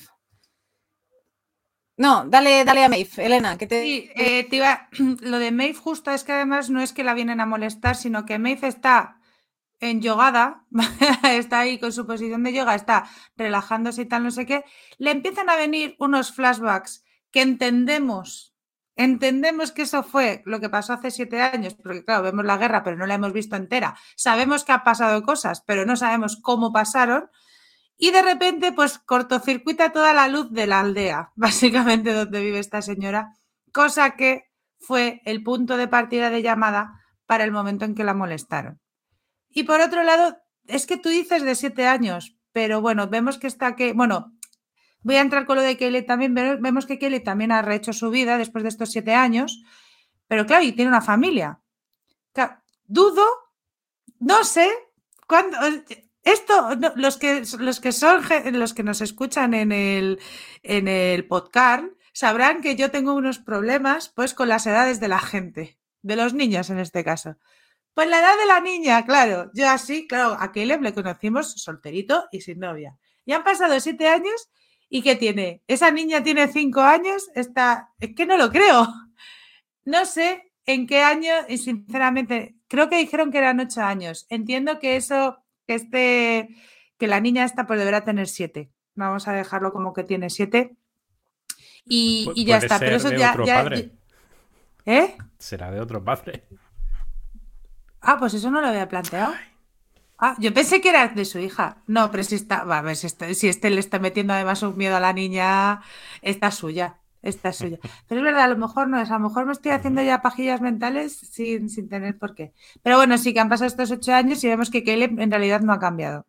No, dale, dale a Maeve, Elena, que te... Sí, eh, te iba... lo de Maeve justo es que además no es que la vienen a molestar, sino que Maeve está en yogada, está ahí con su posición de yoga, está relajándose y tal, no sé qué, le empiezan a venir unos flashbacks que entendemos, entendemos que eso fue lo que pasó hace siete años, porque claro, vemos la guerra, pero no la hemos visto entera, sabemos que ha pasado cosas, pero no sabemos cómo pasaron, y de repente pues cortocircuita toda la luz de la aldea, básicamente donde vive esta señora, cosa que fue el punto de partida de llamada para el momento en que la molestaron. Y por otro lado, es que tú dices de siete años, pero bueno, vemos que está que, bueno, voy a entrar con lo de Kelly también, vemos que Kelly también ha rehecho su vida después de estos siete años, pero claro, y tiene una familia. Claro, dudo, no sé, cuándo, esto, no, los que los que son los que nos escuchan en el, en el podcast sabrán que yo tengo unos problemas pues con las edades de la gente, de los niños en este caso. Pues la edad de la niña, claro. Yo así, claro, a Caleb le conocimos solterito y sin novia. Y han pasado siete años y ¿qué tiene? Esa niña tiene cinco años, está... Es que no lo creo. No sé en qué año, y sinceramente, creo que dijeron que eran ocho años. Entiendo que eso, que este, que la niña esta pues deberá tener siete. Vamos a dejarlo como que tiene siete. Y, y ya está. Pero eso de ya, otro ya, padre. ¿Eh? Será de otro padre. Ah, pues eso no lo había planteado. Ah, yo pensé que era de su hija. No, pero si está, va a ver, si, está, si este le está metiendo además un miedo a la niña, esta es suya, esta es suya. Pero es verdad, a lo mejor no es, a lo mejor me estoy haciendo ya pajillas mentales sin, sin tener por qué. Pero bueno, sí que han pasado estos ocho años y vemos que Caleb en realidad no ha cambiado.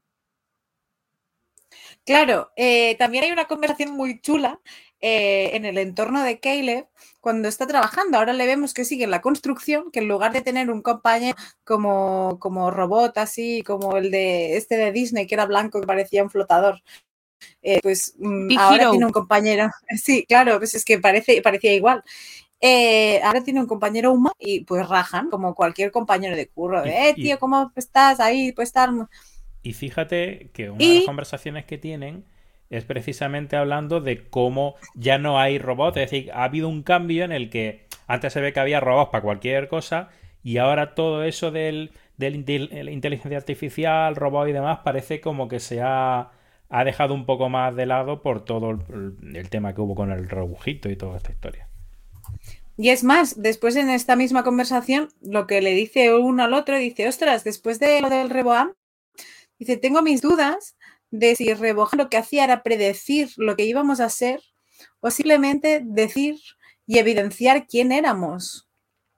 Claro, eh, también hay una conversación muy chula eh, en el entorno de Caleb cuando está trabajando. Ahora le vemos que sigue en la construcción, que en lugar de tener un compañero como, como robot, así como el de este de Disney, que era blanco, que parecía un flotador, eh, pues Big ahora Hero. tiene un compañero. Sí, claro, pues es que parece, parecía igual. Eh, ahora tiene un compañero humano y pues rajan como cualquier compañero de curro. Y, eh, y, tío, ¿cómo estás ahí? Pues tal... Y fíjate que una y... de las conversaciones que tienen es precisamente hablando de cómo ya no hay robots. Es decir, ha habido un cambio en el que antes se ve que había robots para cualquier cosa y ahora todo eso del, del, de la inteligencia artificial, robot y demás, parece como que se ha, ha dejado un poco más de lado por todo el, el tema que hubo con el rebujito y toda esta historia. Y es más, después en esta misma conversación, lo que le dice uno al otro, dice, ostras, después de lo del Reboam, dice, tengo mis dudas de si Reboam lo que hacía era predecir lo que íbamos a ser o simplemente decir y evidenciar quién éramos.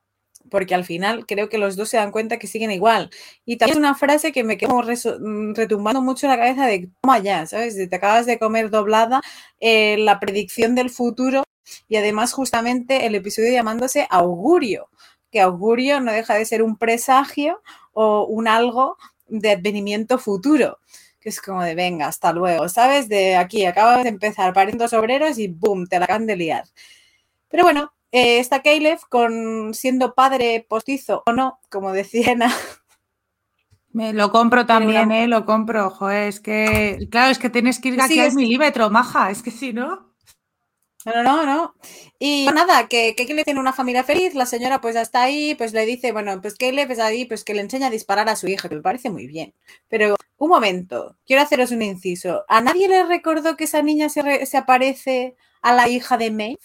porque al final creo que los dos se dan cuenta que siguen igual. Y también es una frase que me quedo retumbando mucho en la cabeza de toma ya, ¿sabes? Te acabas de comer doblada eh, la predicción del futuro y además justamente el episodio llamándose Augurio, que augurio no deja de ser un presagio o un algo de advenimiento futuro, que es como de venga, hasta luego, ¿sabes? De aquí acabas de empezar pariendo obreros y boom, te la acaban de liar. Pero bueno, eh, está Caleb con siendo padre postizo o no, como decía Ana. Me lo compro también, una... eh, lo compro, ojo, es que, claro, es que tienes que ir sí, aquí al es... milímetro, maja, es que si no... No, no, no. Y nada, que, que Caleb tiene una familia feliz, la señora pues ya está ahí, pues le dice, bueno, pues Caleb es ahí, pues que le enseña a disparar a su hija, que me parece muy bien. Pero, un momento, quiero haceros un inciso. ¿A nadie le recordó que esa niña se, re, se aparece a la hija de Maeve?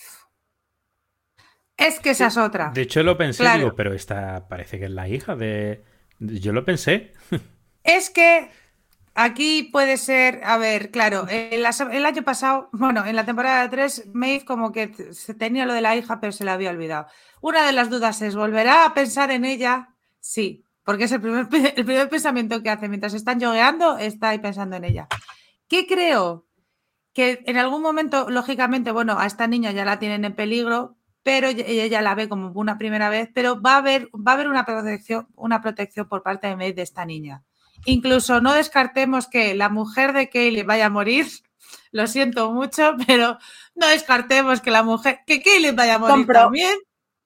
Es que esa es otra. De hecho lo pensé, claro. Digo, pero esta parece que es la hija de... Yo lo pensé. Es que... Aquí puede ser, a ver, claro, el, el año pasado, bueno, en la temporada tres, Maeve como que se tenía lo de la hija, pero se la había olvidado. Una de las dudas es, ¿volverá a pensar en ella? Sí, porque es el primer, el primer pensamiento que hace. Mientras están yogueando, está ahí pensando en ella. ¿Qué creo? Que en algún momento, lógicamente, bueno, a esta niña ya la tienen en peligro, pero ella la ve como una primera vez, pero va a haber, va a haber una protección, una protección por parte de Maeve de esta niña. Incluso no descartemos que la mujer de Caleb vaya a morir, lo siento mucho, pero no descartemos que la mujer, que Caleb vaya a morir Compro. también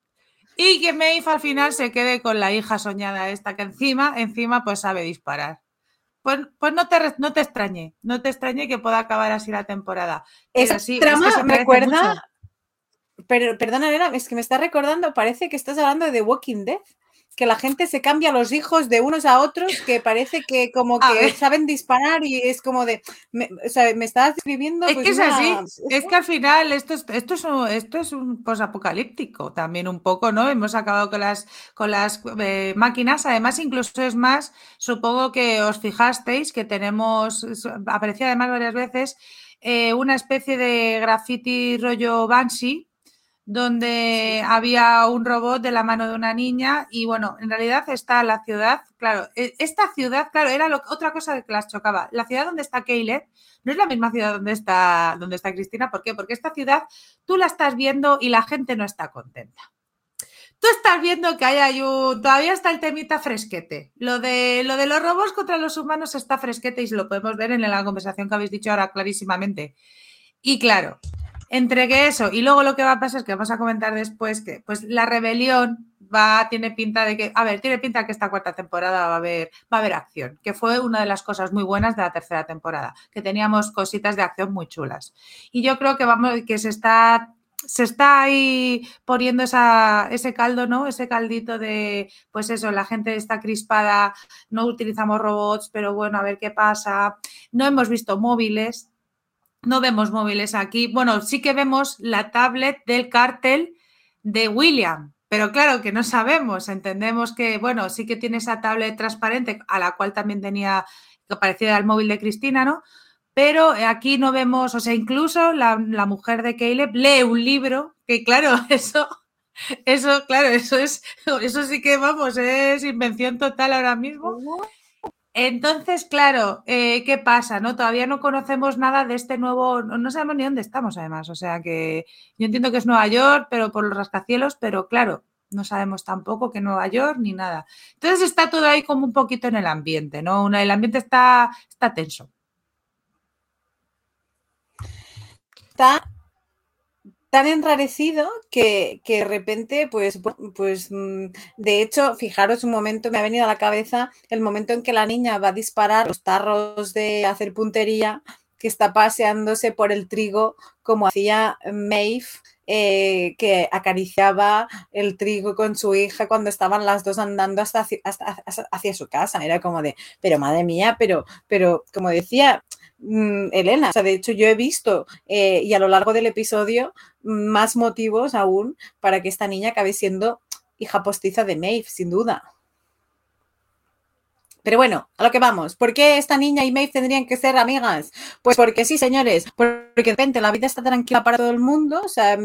y que Maeve al final se quede con la hija soñada esta que encima, encima pues sabe disparar. Pues, pues no, te, no te extrañe, no te extrañe que pueda acabar así la temporada. Esa sí, trama es que me recuerda, mucho. pero perdona Elena, es que me está recordando, parece que estás hablando de The Walking Dead. Que la gente se cambia los hijos de unos a otros, que parece que como que saben disparar y es como de, me, o sea, me estabas describiendo. Es pues que es una... así, es que al final esto es, esto es un, esto es un posapocalíptico también un poco, ¿no? Hemos acabado con las, con las eh, máquinas, además incluso es más, supongo que os fijasteis que tenemos, aparecía además varias veces, eh, una especie de graffiti rollo Banshee, donde sí. había un robot de la mano de una niña y bueno, en realidad está la ciudad, claro, esta ciudad, claro, era lo, otra cosa que las chocaba. La ciudad donde está Caleb no es la misma ciudad donde está, donde está Cristina. ¿Por qué? Porque esta ciudad tú la estás viendo y la gente no está contenta. Tú estás viendo que hay, hay un, todavía está el temita fresquete. Lo de, lo de los robots contra los humanos está fresquete y lo podemos ver en la conversación que habéis dicho ahora clarísimamente. Y claro, entre que eso y luego lo que va a pasar es que vamos a comentar después que pues la rebelión va, tiene pinta de que, a ver, tiene pinta que esta cuarta temporada va a haber, va a haber acción, que fue una de las cosas muy buenas de la tercera temporada, que teníamos cositas de acción muy chulas. Y yo creo que vamos, que se está, se está ahí poniendo esa, ese caldo, ¿no? Ese caldito de, pues eso, la gente está crispada, no utilizamos robots, pero bueno, a ver qué pasa. No hemos visto móviles. No vemos móviles aquí. Bueno, sí que vemos la tablet del cártel de William, pero claro que no sabemos. Entendemos que, bueno, sí que tiene esa tablet transparente a la cual también tenía, que parecía al móvil de Cristina, ¿no? Pero aquí no vemos, o sea, incluso la, la mujer de Caleb lee un libro, que claro, eso, eso, claro, eso es, eso sí que, vamos, es invención total ahora mismo. Entonces, claro, eh, ¿qué pasa? ¿No? Todavía no conocemos nada de este nuevo, no sabemos ni dónde estamos además, o sea que yo entiendo que es Nueva York, pero por los rascacielos, pero claro, no sabemos tampoco que Nueva York ni nada. Entonces está todo ahí como un poquito en el ambiente, ¿no? El ambiente está, está tenso. Está tan enrarecido que, que de repente, pues, pues, de hecho, fijaros un momento, me ha venido a la cabeza el momento en que la niña va a disparar los tarros de hacer puntería, que está paseándose por el trigo como hacía Maeve, eh, que acariciaba el trigo con su hija cuando estaban las dos andando hasta, hasta, hasta hacia su casa. Era como de, pero madre mía, pero, pero como decía Elena, o sea, de hecho yo he visto eh, y a lo largo del episodio más motivos aún para que esta niña acabe siendo hija postiza de Maeve, sin duda. Pero bueno, a lo que vamos. ¿Por qué esta niña y Maeve tendrían que ser amigas? Pues porque sí, señores. Porque de repente la vida está tranquila para todo el mundo. O sea,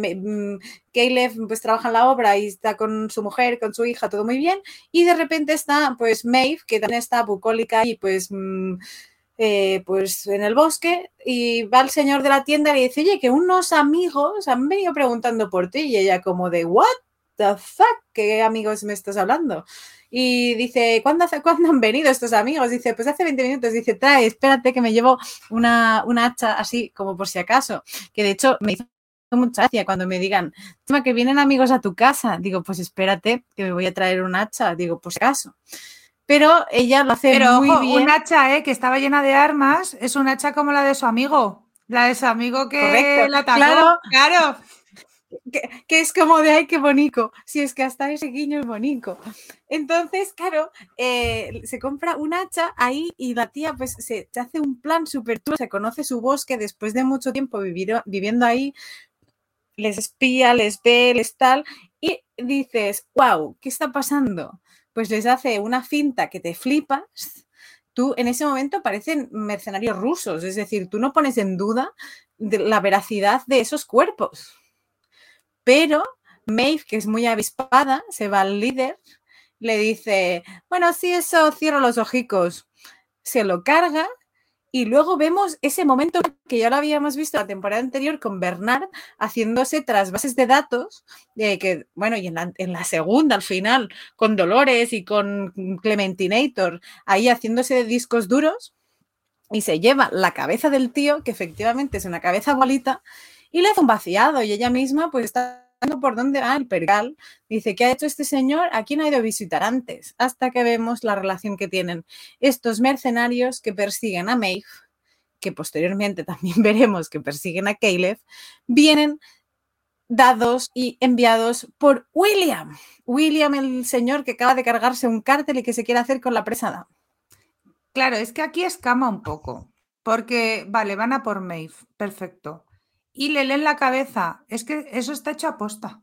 Caleb pues trabaja en la obra y está con su mujer, con su hija, todo muy bien. Y de repente está pues Maeve, que también está bucólica y pues... Mmm, Eh, pues en el bosque, y va el señor de la tienda y le dice, oye, que unos amigos han venido preguntando por ti, y ella como de, what the fuck, ¿qué amigos me estás hablando? Y dice, ¿cuándo, hace, ¿cuándo han venido estos amigos? Dice, pues hace veinte minutos. Dice, trae, espérate que me llevo una, una hacha así, como por si acaso, que de hecho me hizo mucha gracia cuando me digan, que vienen amigos a tu casa. Digo, pues espérate que me voy a traer un hacha, digo, por si acaso. Pero ella lo hace Pero, muy ojo, bien. Un hacha, ¿eh? Que estaba llena de armas, es un hacha como la de su amigo. La de su amigo que Correcto, la atacó. Claro. claro. Que, que es como de, ay, qué bonito. Si es que hasta ese guiño es bonito. Entonces, claro, eh, se compra un hacha ahí y la tía pues se, se hace un plan súper chulo. Se conoce su bosque después de mucho tiempo vivir, viviendo ahí. Les espía, les ve, les tal. Y dices, wow, ¿qué está pasando? Pues les hace una finta que te flipas. Tú en ese momento parecen mercenarios rusos, es decir, tú no pones en duda de la veracidad de esos cuerpos. Pero Maeve, que es muy avispada, se va al líder, le dice, bueno, sí, eso, cierro los ojicos. Se lo carga. Y luego vemos ese momento que ya lo habíamos visto la temporada anterior con Bernard haciéndose trasvases de datos, eh, que bueno, y en la, en la segunda al final, con Dolores y con Clementinator, ahí haciéndose de discos duros, y se lleva la cabeza del tío, que efectivamente es una cabeza bolita, y le hace un vaciado, y ella misma pues está por dónde va el percal. Dice, ¿qué ha hecho este señor? ¿A quién ha ido a visitar antes? Hasta que vemos la relación que tienen estos mercenarios que persiguen a Maeve, que posteriormente también veremos que persiguen a Caleb, vienen dados y enviados por William. William, el señor que acaba de cargarse un cártel y que se quiere hacer con la presa. Claro, es que aquí escama un poco, porque, vale, van a por Maeve, perfecto. Y le leen la cabeza, es que eso está hecho a posta.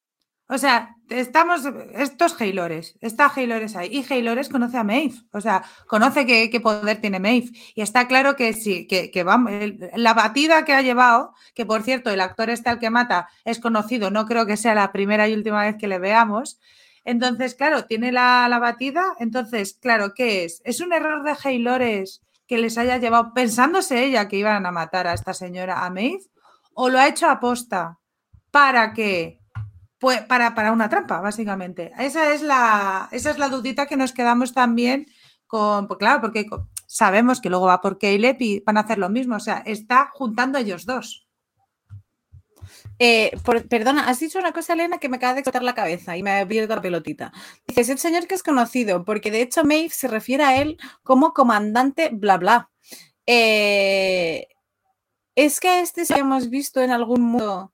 O sea, estamos, estos Haylores, está Haylores ahí, y Haylores conoce a Maeve, o sea, conoce qué, qué poder tiene Maeve, y está claro que sí, que, que vamos, la batida que ha llevado, que por cierto, el actor este al que mata es conocido, no creo que sea la primera y última vez que le veamos. Entonces, claro, tiene la, la batida, entonces, claro, ¿qué es? ¿Es un error de Haylores que les haya llevado, pensándose ella que iban a matar a esta señora, a Maeve, o lo ha hecho a posta para que... Pues para, para una trampa, básicamente. Esa es la, esa es la dudita que nos quedamos también con, pues claro, porque sabemos que luego va por Caleb y van a hacer lo mismo. O sea, está juntando ellos dos. Eh, por, perdona, has dicho una cosa, Elena, que me acaba de explotar la cabeza y me ha abierto la pelotita. Dices, el señor que es conocido, porque de hecho Maeve se refiere a él como comandante bla bla. Eh, es que a este se hemos visto en algún mundo...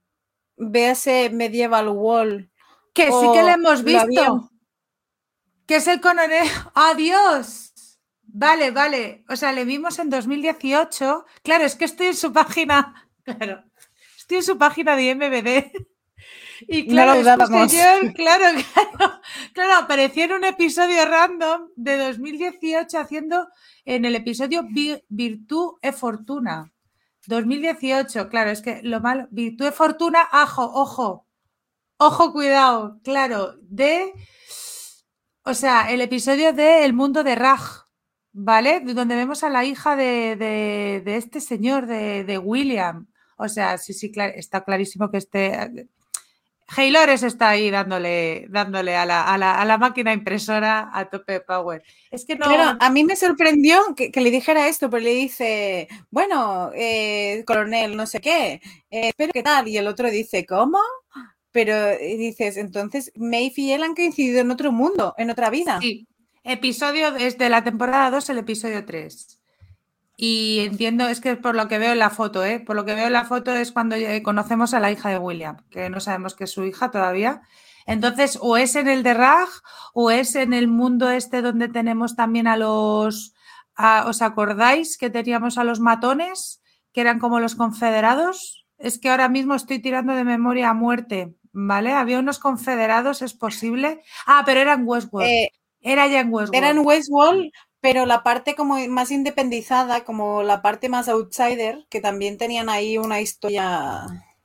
Véase Medieval Wall. Que sí que le hemos visto. Habían... Que es el coronel. ¡Adiós! Vale, vale. O sea, le vimos en dos mil dieciocho. Claro, es que estoy en su página. Claro. Estoy en su página de I M D B. Y claro, no lo este señor, claro, claro, claro, apareció en un episodio random de dos mil dieciocho haciendo en el episodio Virtud e Fortuna. dos mil dieciocho, claro, es que lo malo, Virtud e Fortuna, ajo, ojo, ojo, cuidado, claro, de, o sea, el episodio de El mundo de Raj, ¿vale? Donde vemos a la hija de, de, de este señor, de, de William, o sea, sí, sí, clar, está clarísimo que este... Haylores está ahí dándole, dándole a, la, a, la, a la máquina impresora a tope de power. Es que no... Claro, a mí me sorprendió que, que le dijera esto, pero le dice, bueno, eh, coronel, no sé qué, eh, pero qué tal, y el otro dice, ¿cómo? Pero dices, entonces Maeve y él han coincidido en otro mundo, en otra vida. Sí, episodio desde la temporada dos, el episodio tres. Y entiendo, es que por lo que veo en la foto, ¿eh? Por lo que veo en la foto es cuando conocemos a la hija de William, que no sabemos que es su hija todavía. Entonces, o es en el de Raj, o es en el mundo este donde tenemos también a los... A, ¿os acordáis que teníamos a los matones, que eran como los confederados? Es que ahora mismo estoy tirando de memoria a muerte, ¿vale? Había unos confederados, es posible. Ah, pero eran Westworld. Eh, Era ya en Westworld. Era en Westworld, pero la parte como más independizada, como la parte más outsider, que también tenían ahí una historia.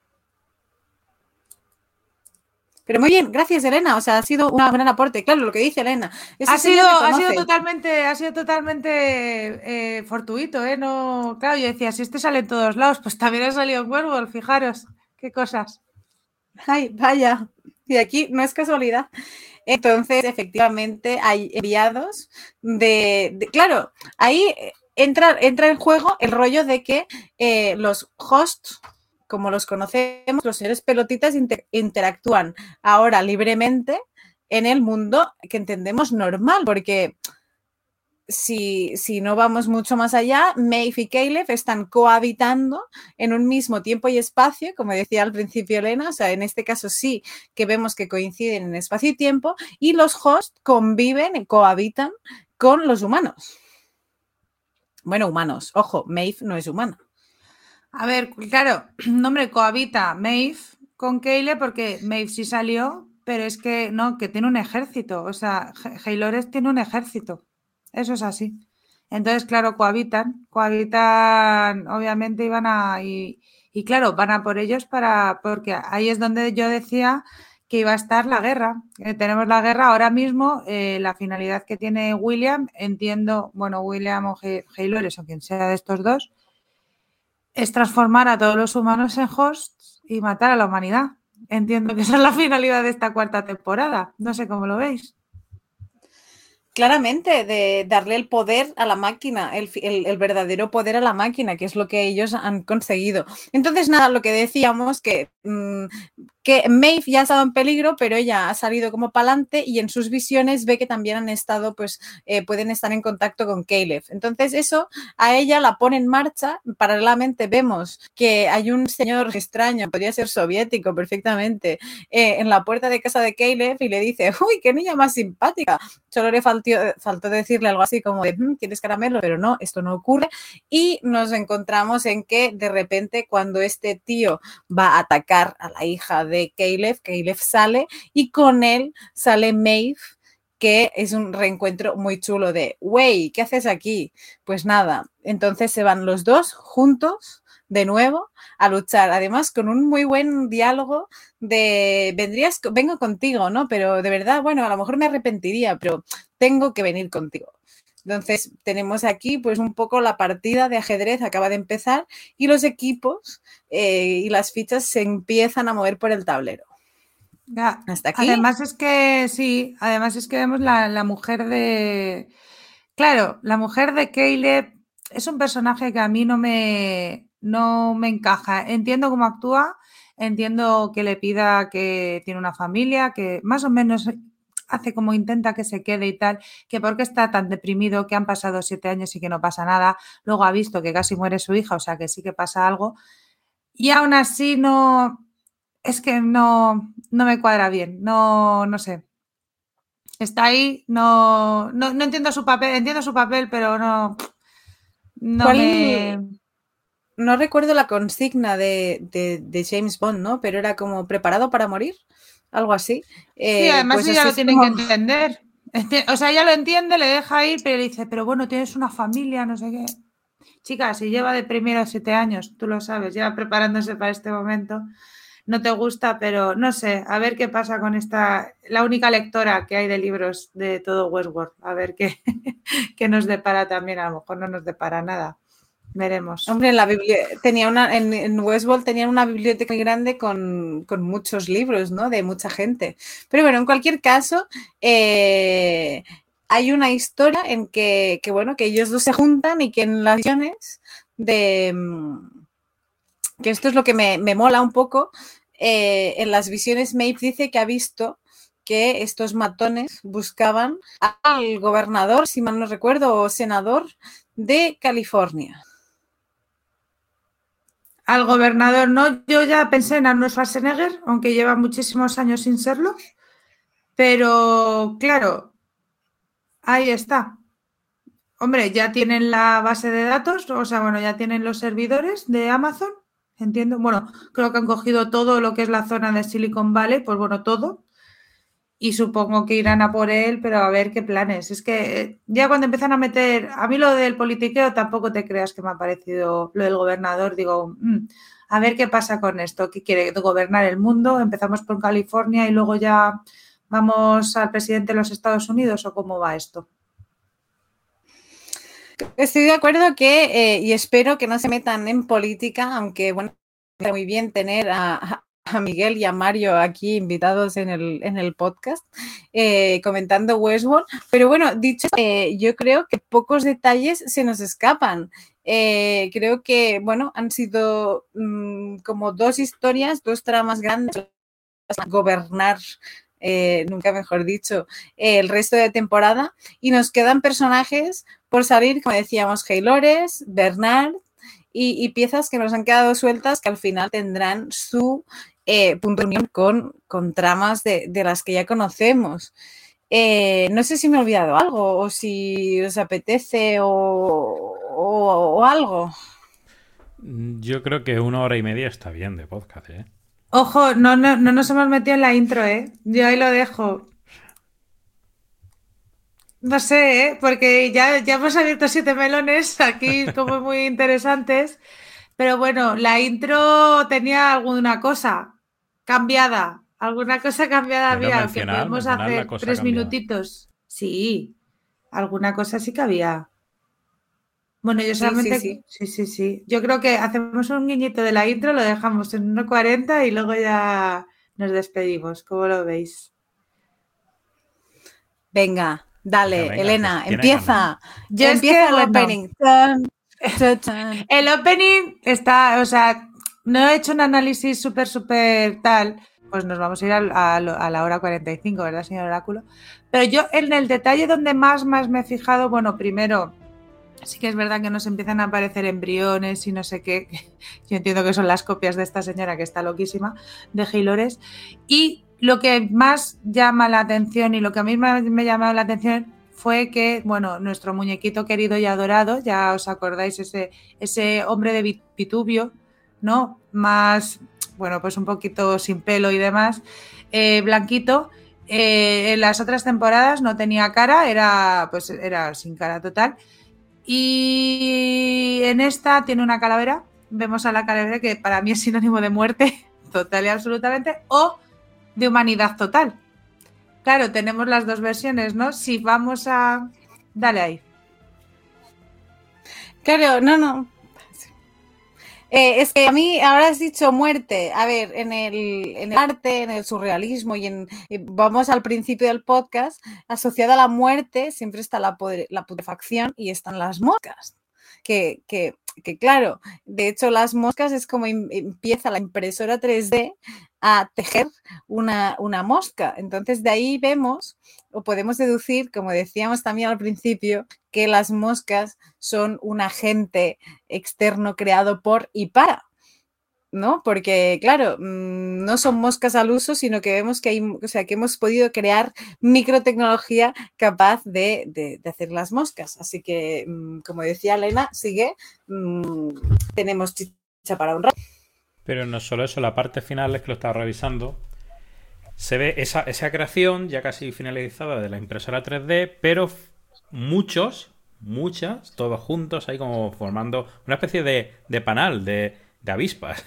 Pero muy bien, gracias Elena, o sea, ha sido un gran aporte, claro, lo que dice Elena. Ha sido, ha sido totalmente, ha sido totalmente eh, fortuito, ¿eh? No, claro, yo decía, si este sale en todos lados, pues también ha salido en Westworld, fijaros, qué cosas. Ay, vaya, y aquí no es casualidad. Entonces, efectivamente, hay enviados de, de claro, ahí entra, entra en juego el rollo de que eh, los hosts, como los conocemos, los seres pelotitas inter, interactúan ahora libremente en el mundo que entendemos normal, porque si, si no vamos mucho más allá, Maeve y Caleb están cohabitando en un mismo tiempo y espacio, como decía al principio Elena, o sea, en este caso sí que vemos que coinciden en espacio y tiempo, y los hosts conviven, cohabitan con los humanos. Bueno, humanos, ojo, Maeve no es humana. A ver, claro, no, hombre, cohabita Maeve con Caleb porque Maeve sí salió, pero es que no, que tiene un ejército, o sea, Haylores tiene un ejército, eso es así. Entonces, claro, cohabitan, cohabitan, obviamente iban a, y, y claro, van a por ellos para, porque ahí es donde yo decía que iba a estar la guerra. Eh, tenemos la guerra ahora mismo, eh, la finalidad que tiene William, entiendo, bueno, William o Haylores o quien sea de estos dos, es transformar a todos los humanos en hosts y matar a la humanidad. Entiendo que esa es la finalidad de esta cuarta temporada. No sé cómo lo veis. Claramente, de darle el poder a la máquina, el, el, el, verdadero poder a la máquina, que es lo que ellos han conseguido. Entonces, nada, lo que decíamos, que, mmm, que Maeve ya ha estado en peligro, pero ella ha salido como para adelante y en sus visiones ve que también han estado, pues, eh, pueden estar en contacto con Caleb. Entonces, eso a ella la pone en marcha. Paralelamente vemos que hay un señor extraño, podría ser soviético perfectamente, eh, en la puerta de casa de Caleb y le dice, uy, qué niña más simpática. Solo le faltó, faltó decirle algo así como de, mmm, ¿quieres caramelo? Pero no, esto no ocurre. Y nos encontramos en que de repente cuando este tío va a atacar a la hija de Caleb, Caleb sale y con él sale Maeve, que es un reencuentro muy chulo de, wey, ¿qué haces aquí? Pues nada, entonces se van los dos juntos de nuevo a luchar, además con un muy buen diálogo de vendrías, vengo contigo, ¿no? Pero de verdad, bueno, a lo mejor me arrepentiría, pero tengo que venir contigo. Entonces tenemos aquí pues un poco la partida de ajedrez acaba de empezar y los equipos eh, y las fichas se empiezan a mover por el tablero. Ya, hasta aquí. Además es que sí, además es que vemos la, la mujer de, claro, la mujer de Caleb es un personaje que a mí no me, no me encaja. Entiendo cómo actúa, entiendo que le pida que tiene una familia, que más o menos hace como intenta que se quede y tal, que porque está tan deprimido, que han pasado siete años y que no pasa nada, luego ha visto que casi muere su hija, o sea que sí que pasa algo, y aún así no, es que no, no me cuadra bien, no, no sé. Está ahí, no, no, no entiendo su papel, entiendo su papel, pero no, no ¿Cuál? me... No recuerdo la consigna de, de, de James Bond, ¿no? Pero era como preparado para morir, algo así. Eh, sí, además pues ella lo tiene como... que entender. O sea, ella lo entiende, le deja ir, pero le dice, pero bueno, tienes una familia, no sé qué. Chica, si lleva de primero siete años, tú lo sabes, lleva preparándose para este momento. No te gusta, pero no sé, a ver qué pasa con esta, la única lectora que hay de libros de todo Westworld, a ver qué, qué nos depara también, a lo mejor no nos depara nada, veremos. Hombre, en la biblioteca tenía una, en, en Westworld tenían una biblioteca muy grande con, con muchos libros, ¿no? De mucha gente. Pero bueno, en cualquier caso, eh, hay una historia en que, que, bueno, que ellos dos se juntan y que en las visiones de... que esto es lo que me, me mola un poco, eh, en las visiones Maeve dice que ha visto que estos matones buscaban al gobernador, si mal no recuerdo, o senador de California. Al gobernador, no, yo ya pensé en Arnold Schwarzenegger, aunque lleva muchísimos años sin serlo, pero claro, ahí está. Hombre, ya tienen la base de datos, o sea, bueno, ya tienen los servidores de Amazon. Entiendo, bueno, creo que han cogido todo lo que es la zona de Silicon Valley, pues bueno, todo. y supongo que irán a por él, pero a ver qué planes. Es que ya cuando empiezan a meter, a mí lo del politiqueo tampoco te creas que me ha parecido lo del gobernador, digo, mmm, a ver qué pasa con esto, ¿qué quiere? ¿Gobernar el mundo? ¿Empezamos por California y luego ya vamos al presidente de los Estados Unidos o cómo va esto? Estoy de acuerdo que, eh, y espero que no se metan en política, aunque bueno, está muy bien tener a, a Miguel y a Mario aquí invitados en el, en el podcast eh, comentando Westworld, pero bueno, dicho, eh, yo creo que pocos detalles se nos escapan. Eh, creo que, bueno, han sido mmm, como dos historias, dos tramas grandes, gobernar, eh, nunca mejor dicho, eh, el resto de temporada, y nos quedan personajes por salir, como decíamos, Haylores, Bernard y, y piezas que nos han quedado sueltas que al final tendrán su eh, punto de unión con, con tramas de, de las que ya conocemos. Eh, no sé si me he olvidado algo o si os apetece o, o, o algo. Yo creo que una hora y media está bien de podcast, ¿eh? Ojo, no, no, no nos hemos metido en la intro, ¿eh? Yo ahí lo dejo. No sé, ¿eh? Porque ya, ya hemos abierto siete melones aquí como muy interesantes. Pero bueno, la intro tenía alguna cosa cambiada. Alguna cosa cambiada Bueno, había, que mencionar, podemos mencionar la hacer cosa tres cambiada. minutitos. Sí, alguna cosa sí que había. Bueno, yo Sí, solamente... sí, Sí, sí, sí. Yo creo que hacemos un guiñito de la intro, lo dejamos en uno cuarenta y luego ya nos despedimos. ¿Cómo lo veis? Venga, dale, Venga, venga, que Elena, tiene ganas. empieza. Yo es empieza que, el bueno, opening. Tan, tan, tan. el opening está, o sea, no he hecho un análisis súper, súper tal, pues nos vamos a ir a, a, a la hora cuarenta y cinco, ¿verdad, señor Oráculo? Pero yo en el detalle donde más, más me he fijado, bueno, primero, sí que es verdad que nos empiezan a aparecer embriones y no sé qué, yo entiendo que son las copias de esta señora que está loquísima, de Haylores, y lo que más llama la atención y lo que a mí me, me ha llamado la atención fue que, bueno, nuestro muñequito querido y adorado, ya os acordáis, ese, ese hombre de Vitubio, ¿no? Más, bueno, pues un poquito sin pelo y demás, eh, blanquito. Eh, en las otras temporadas no tenía cara, era, pues era sin cara total. Y en esta tiene una calavera. Vemos a la calavera que para mí es sinónimo de muerte total y absolutamente, o de humanidad total. Claro, tenemos las dos versiones, ¿no? Si vamos a... Dale ahí. Claro, no, no. Eh, es que a mí ahora has dicho muerte. A ver, en el, en el arte, en el surrealismo y en y vamos al principio del podcast, asociada a la muerte siempre está la, la putrefacción y están las moscas. Que, que, que claro, de hecho las moscas es como em, empieza la impresora tres D a tejer una, una mosca. Entonces de ahí vemos o podemos deducir, como decíamos también al principio, que las moscas son un agente externo creado por y para, ¿no? Porque, claro, no son moscas al uso, sino que vemos que hay, o sea, que hemos podido crear microtecnología capaz de, de, de hacer las moscas. Así que, como decía Elena, sigue, mmm, tenemos chicha para un rato. Pero no solo eso, la parte final es que lo estaba revisando. Se ve esa, esa creación ya casi finalizada de la impresora tres D, pero muchos, muchas, todos juntos, ahí como formando una especie de, de panal, de, de avispas.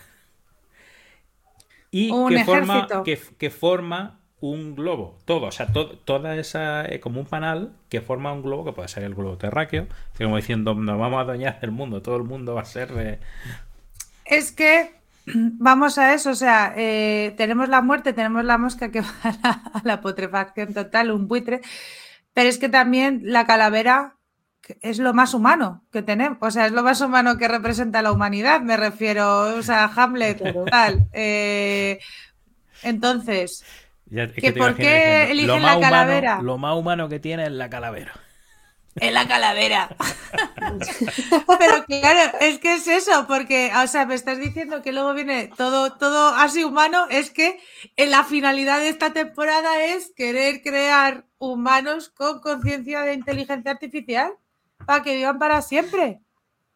Y un que ejército. forma, que, que forma un globo. Todo, o sea, to, toda esa, eh, como un panal que forma un globo, que puede ser el globo terráqueo, que como diciendo, nos vamos a adueñar del mundo, todo el mundo va a ser de... Es que vamos a eso, o sea, eh, tenemos la muerte, tenemos la mosca que va a la, a la putrefacción total, un buitre, pero es que también la calavera es lo más humano que tenemos, o sea, es lo más humano que representa la humanidad, me refiero, o sea, Hamlet, tal. Eh, entonces, Ya, es ¿que que te ¿por qué diciendo, eligen lo más la calavera? Humano, lo más humano que tiene es la calavera. En la calavera. Pero claro, es que es eso, porque, o sea, me estás diciendo que luego viene todo, todo así humano, es que la finalidad de esta temporada es querer crear humanos con conciencia de inteligencia artificial para que vivan para siempre.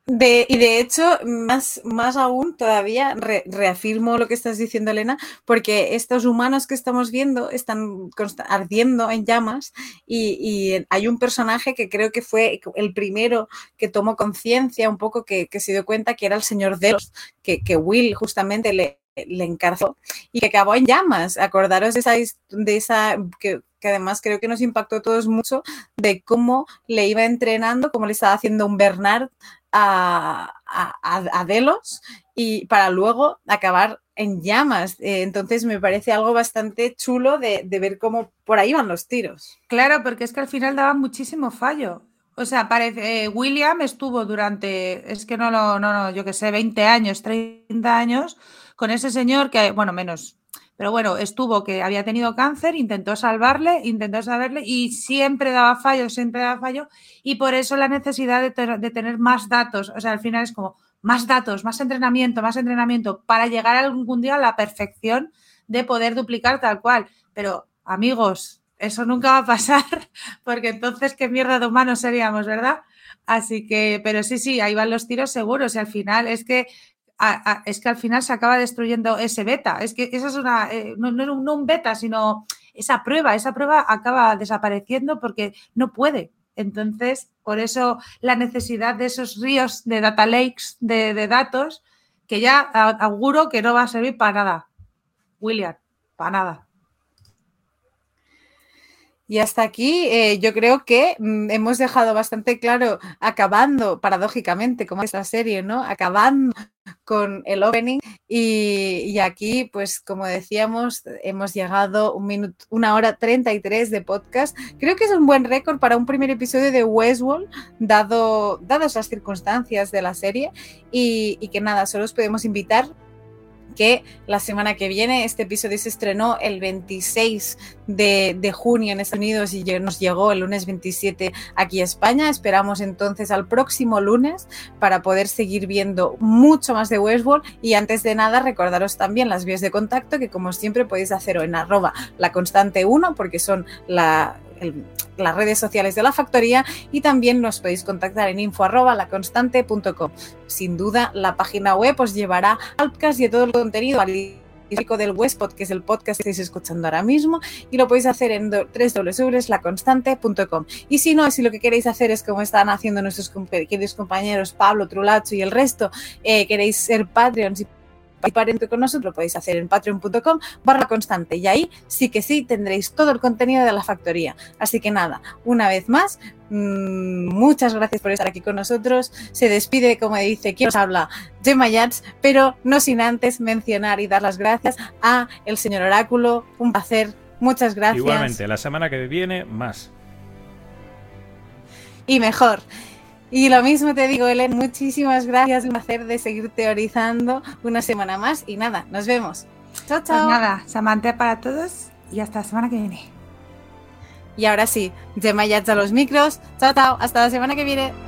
De, y de hecho, más, más aún todavía re, reafirmo lo que estás diciendo, Elena, porque estos humanos que estamos viendo están ardiendo en llamas y, y hay un personaje que creo que fue el primero que tomó conciencia un poco, que, que se dio cuenta que era el señor Delos, que, que Will justamente le, le encarzó y que acabó en llamas. Acordaros de esa, de esa que, que además creo que nos impactó a todos mucho, de cómo le iba entrenando, cómo le estaba haciendo un Bernard A, a, a Delos y para luego acabar en llamas. Eh, entonces me parece algo bastante chulo de, de ver cómo por ahí van los tiros. Claro, porque es que al final daba muchísimo fallo. O sea, parece, eh, William estuvo durante, es que no lo, no, no, yo que sé, veinte años, treinta años con ese señor que, bueno, menos, pero bueno, estuvo que había tenido cáncer, intentó salvarle, intentó saberle y siempre daba fallo, siempre daba fallo y por eso la necesidad de, ter de tener más datos, o sea, al final es como más datos, más entrenamiento, más entrenamiento para llegar algún día a la perfección de poder duplicar tal cual. Pero, amigos, eso nunca va a pasar porque entonces qué mierda de humanos seríamos, ¿verdad? Así que, pero sí, sí, ahí van los tiros seguros y al final es que A, a, es que al final se acaba destruyendo ese beta. Es que esa es una, eh, no, no, no un beta, sino esa prueba. Esa prueba acaba desapareciendo porque no puede. Entonces, por eso la necesidad de esos ríos de data lakes, de, de datos, que ya auguro que no va a servir para nada. William, para nada. Y hasta aquí eh, yo creo que mm, hemos dejado bastante claro, acabando paradójicamente como esta serie, ¿no? Acabando con el opening y, y aquí, pues como decíamos, hemos llegado un minuto, una hora treinta y tres de podcast. Creo que es un buen récord para un primer episodio de Westworld, dado, dadas las circunstancias de la serie y, y que nada, solo os podemos invitar que la semana que viene, este episodio se estrenó el veintiséis de junio en Estados Unidos y nos llegó el lunes veintisiete aquí a España. Esperamos entonces al próximo lunes para poder seguir viendo mucho más de Westworld y antes de nada recordaros también las vías de contacto que como siempre podéis hacerlo en arroba la constante uno porque son la... El, las redes sociales de la factoría y también nos podéis contactar en info arroba laconstante punto com. Sin duda la página web os llevará al podcast y a todo el contenido al del Westpod, que es el podcast que estáis escuchando ahora mismo y lo podéis hacer en doble u doble u doble u punto la constante punto com. Y si no, si lo que queréis hacer es como están haciendo nuestros queridos compañeros Pablo, Trulacho y el resto, eh, queréis ser Patreons y participar con nosotros, lo podéis hacer en patreon punto com barra constante y ahí sí que sí tendréis todo el contenido de la factoría. Así que nada, una vez más, mmm, muchas gracias por estar aquí con nosotros. Se despide, como dice, quien os habla, Gemma Yats, pero no sin antes mencionar y dar las gracias a el señor Oráculo. Un placer, muchas gracias. Igualmente, la semana que viene más. Y mejor. Y lo mismo te digo, Helen, muchísimas gracias, un placer de seguir teorizando una semana más y nada, nos vemos. Chao, chao. Pues nada, Samantha para todos y hasta la semana que viene. Y ahora sí, Gemma Yats a los micros. Chao, chao, hasta la semana que viene.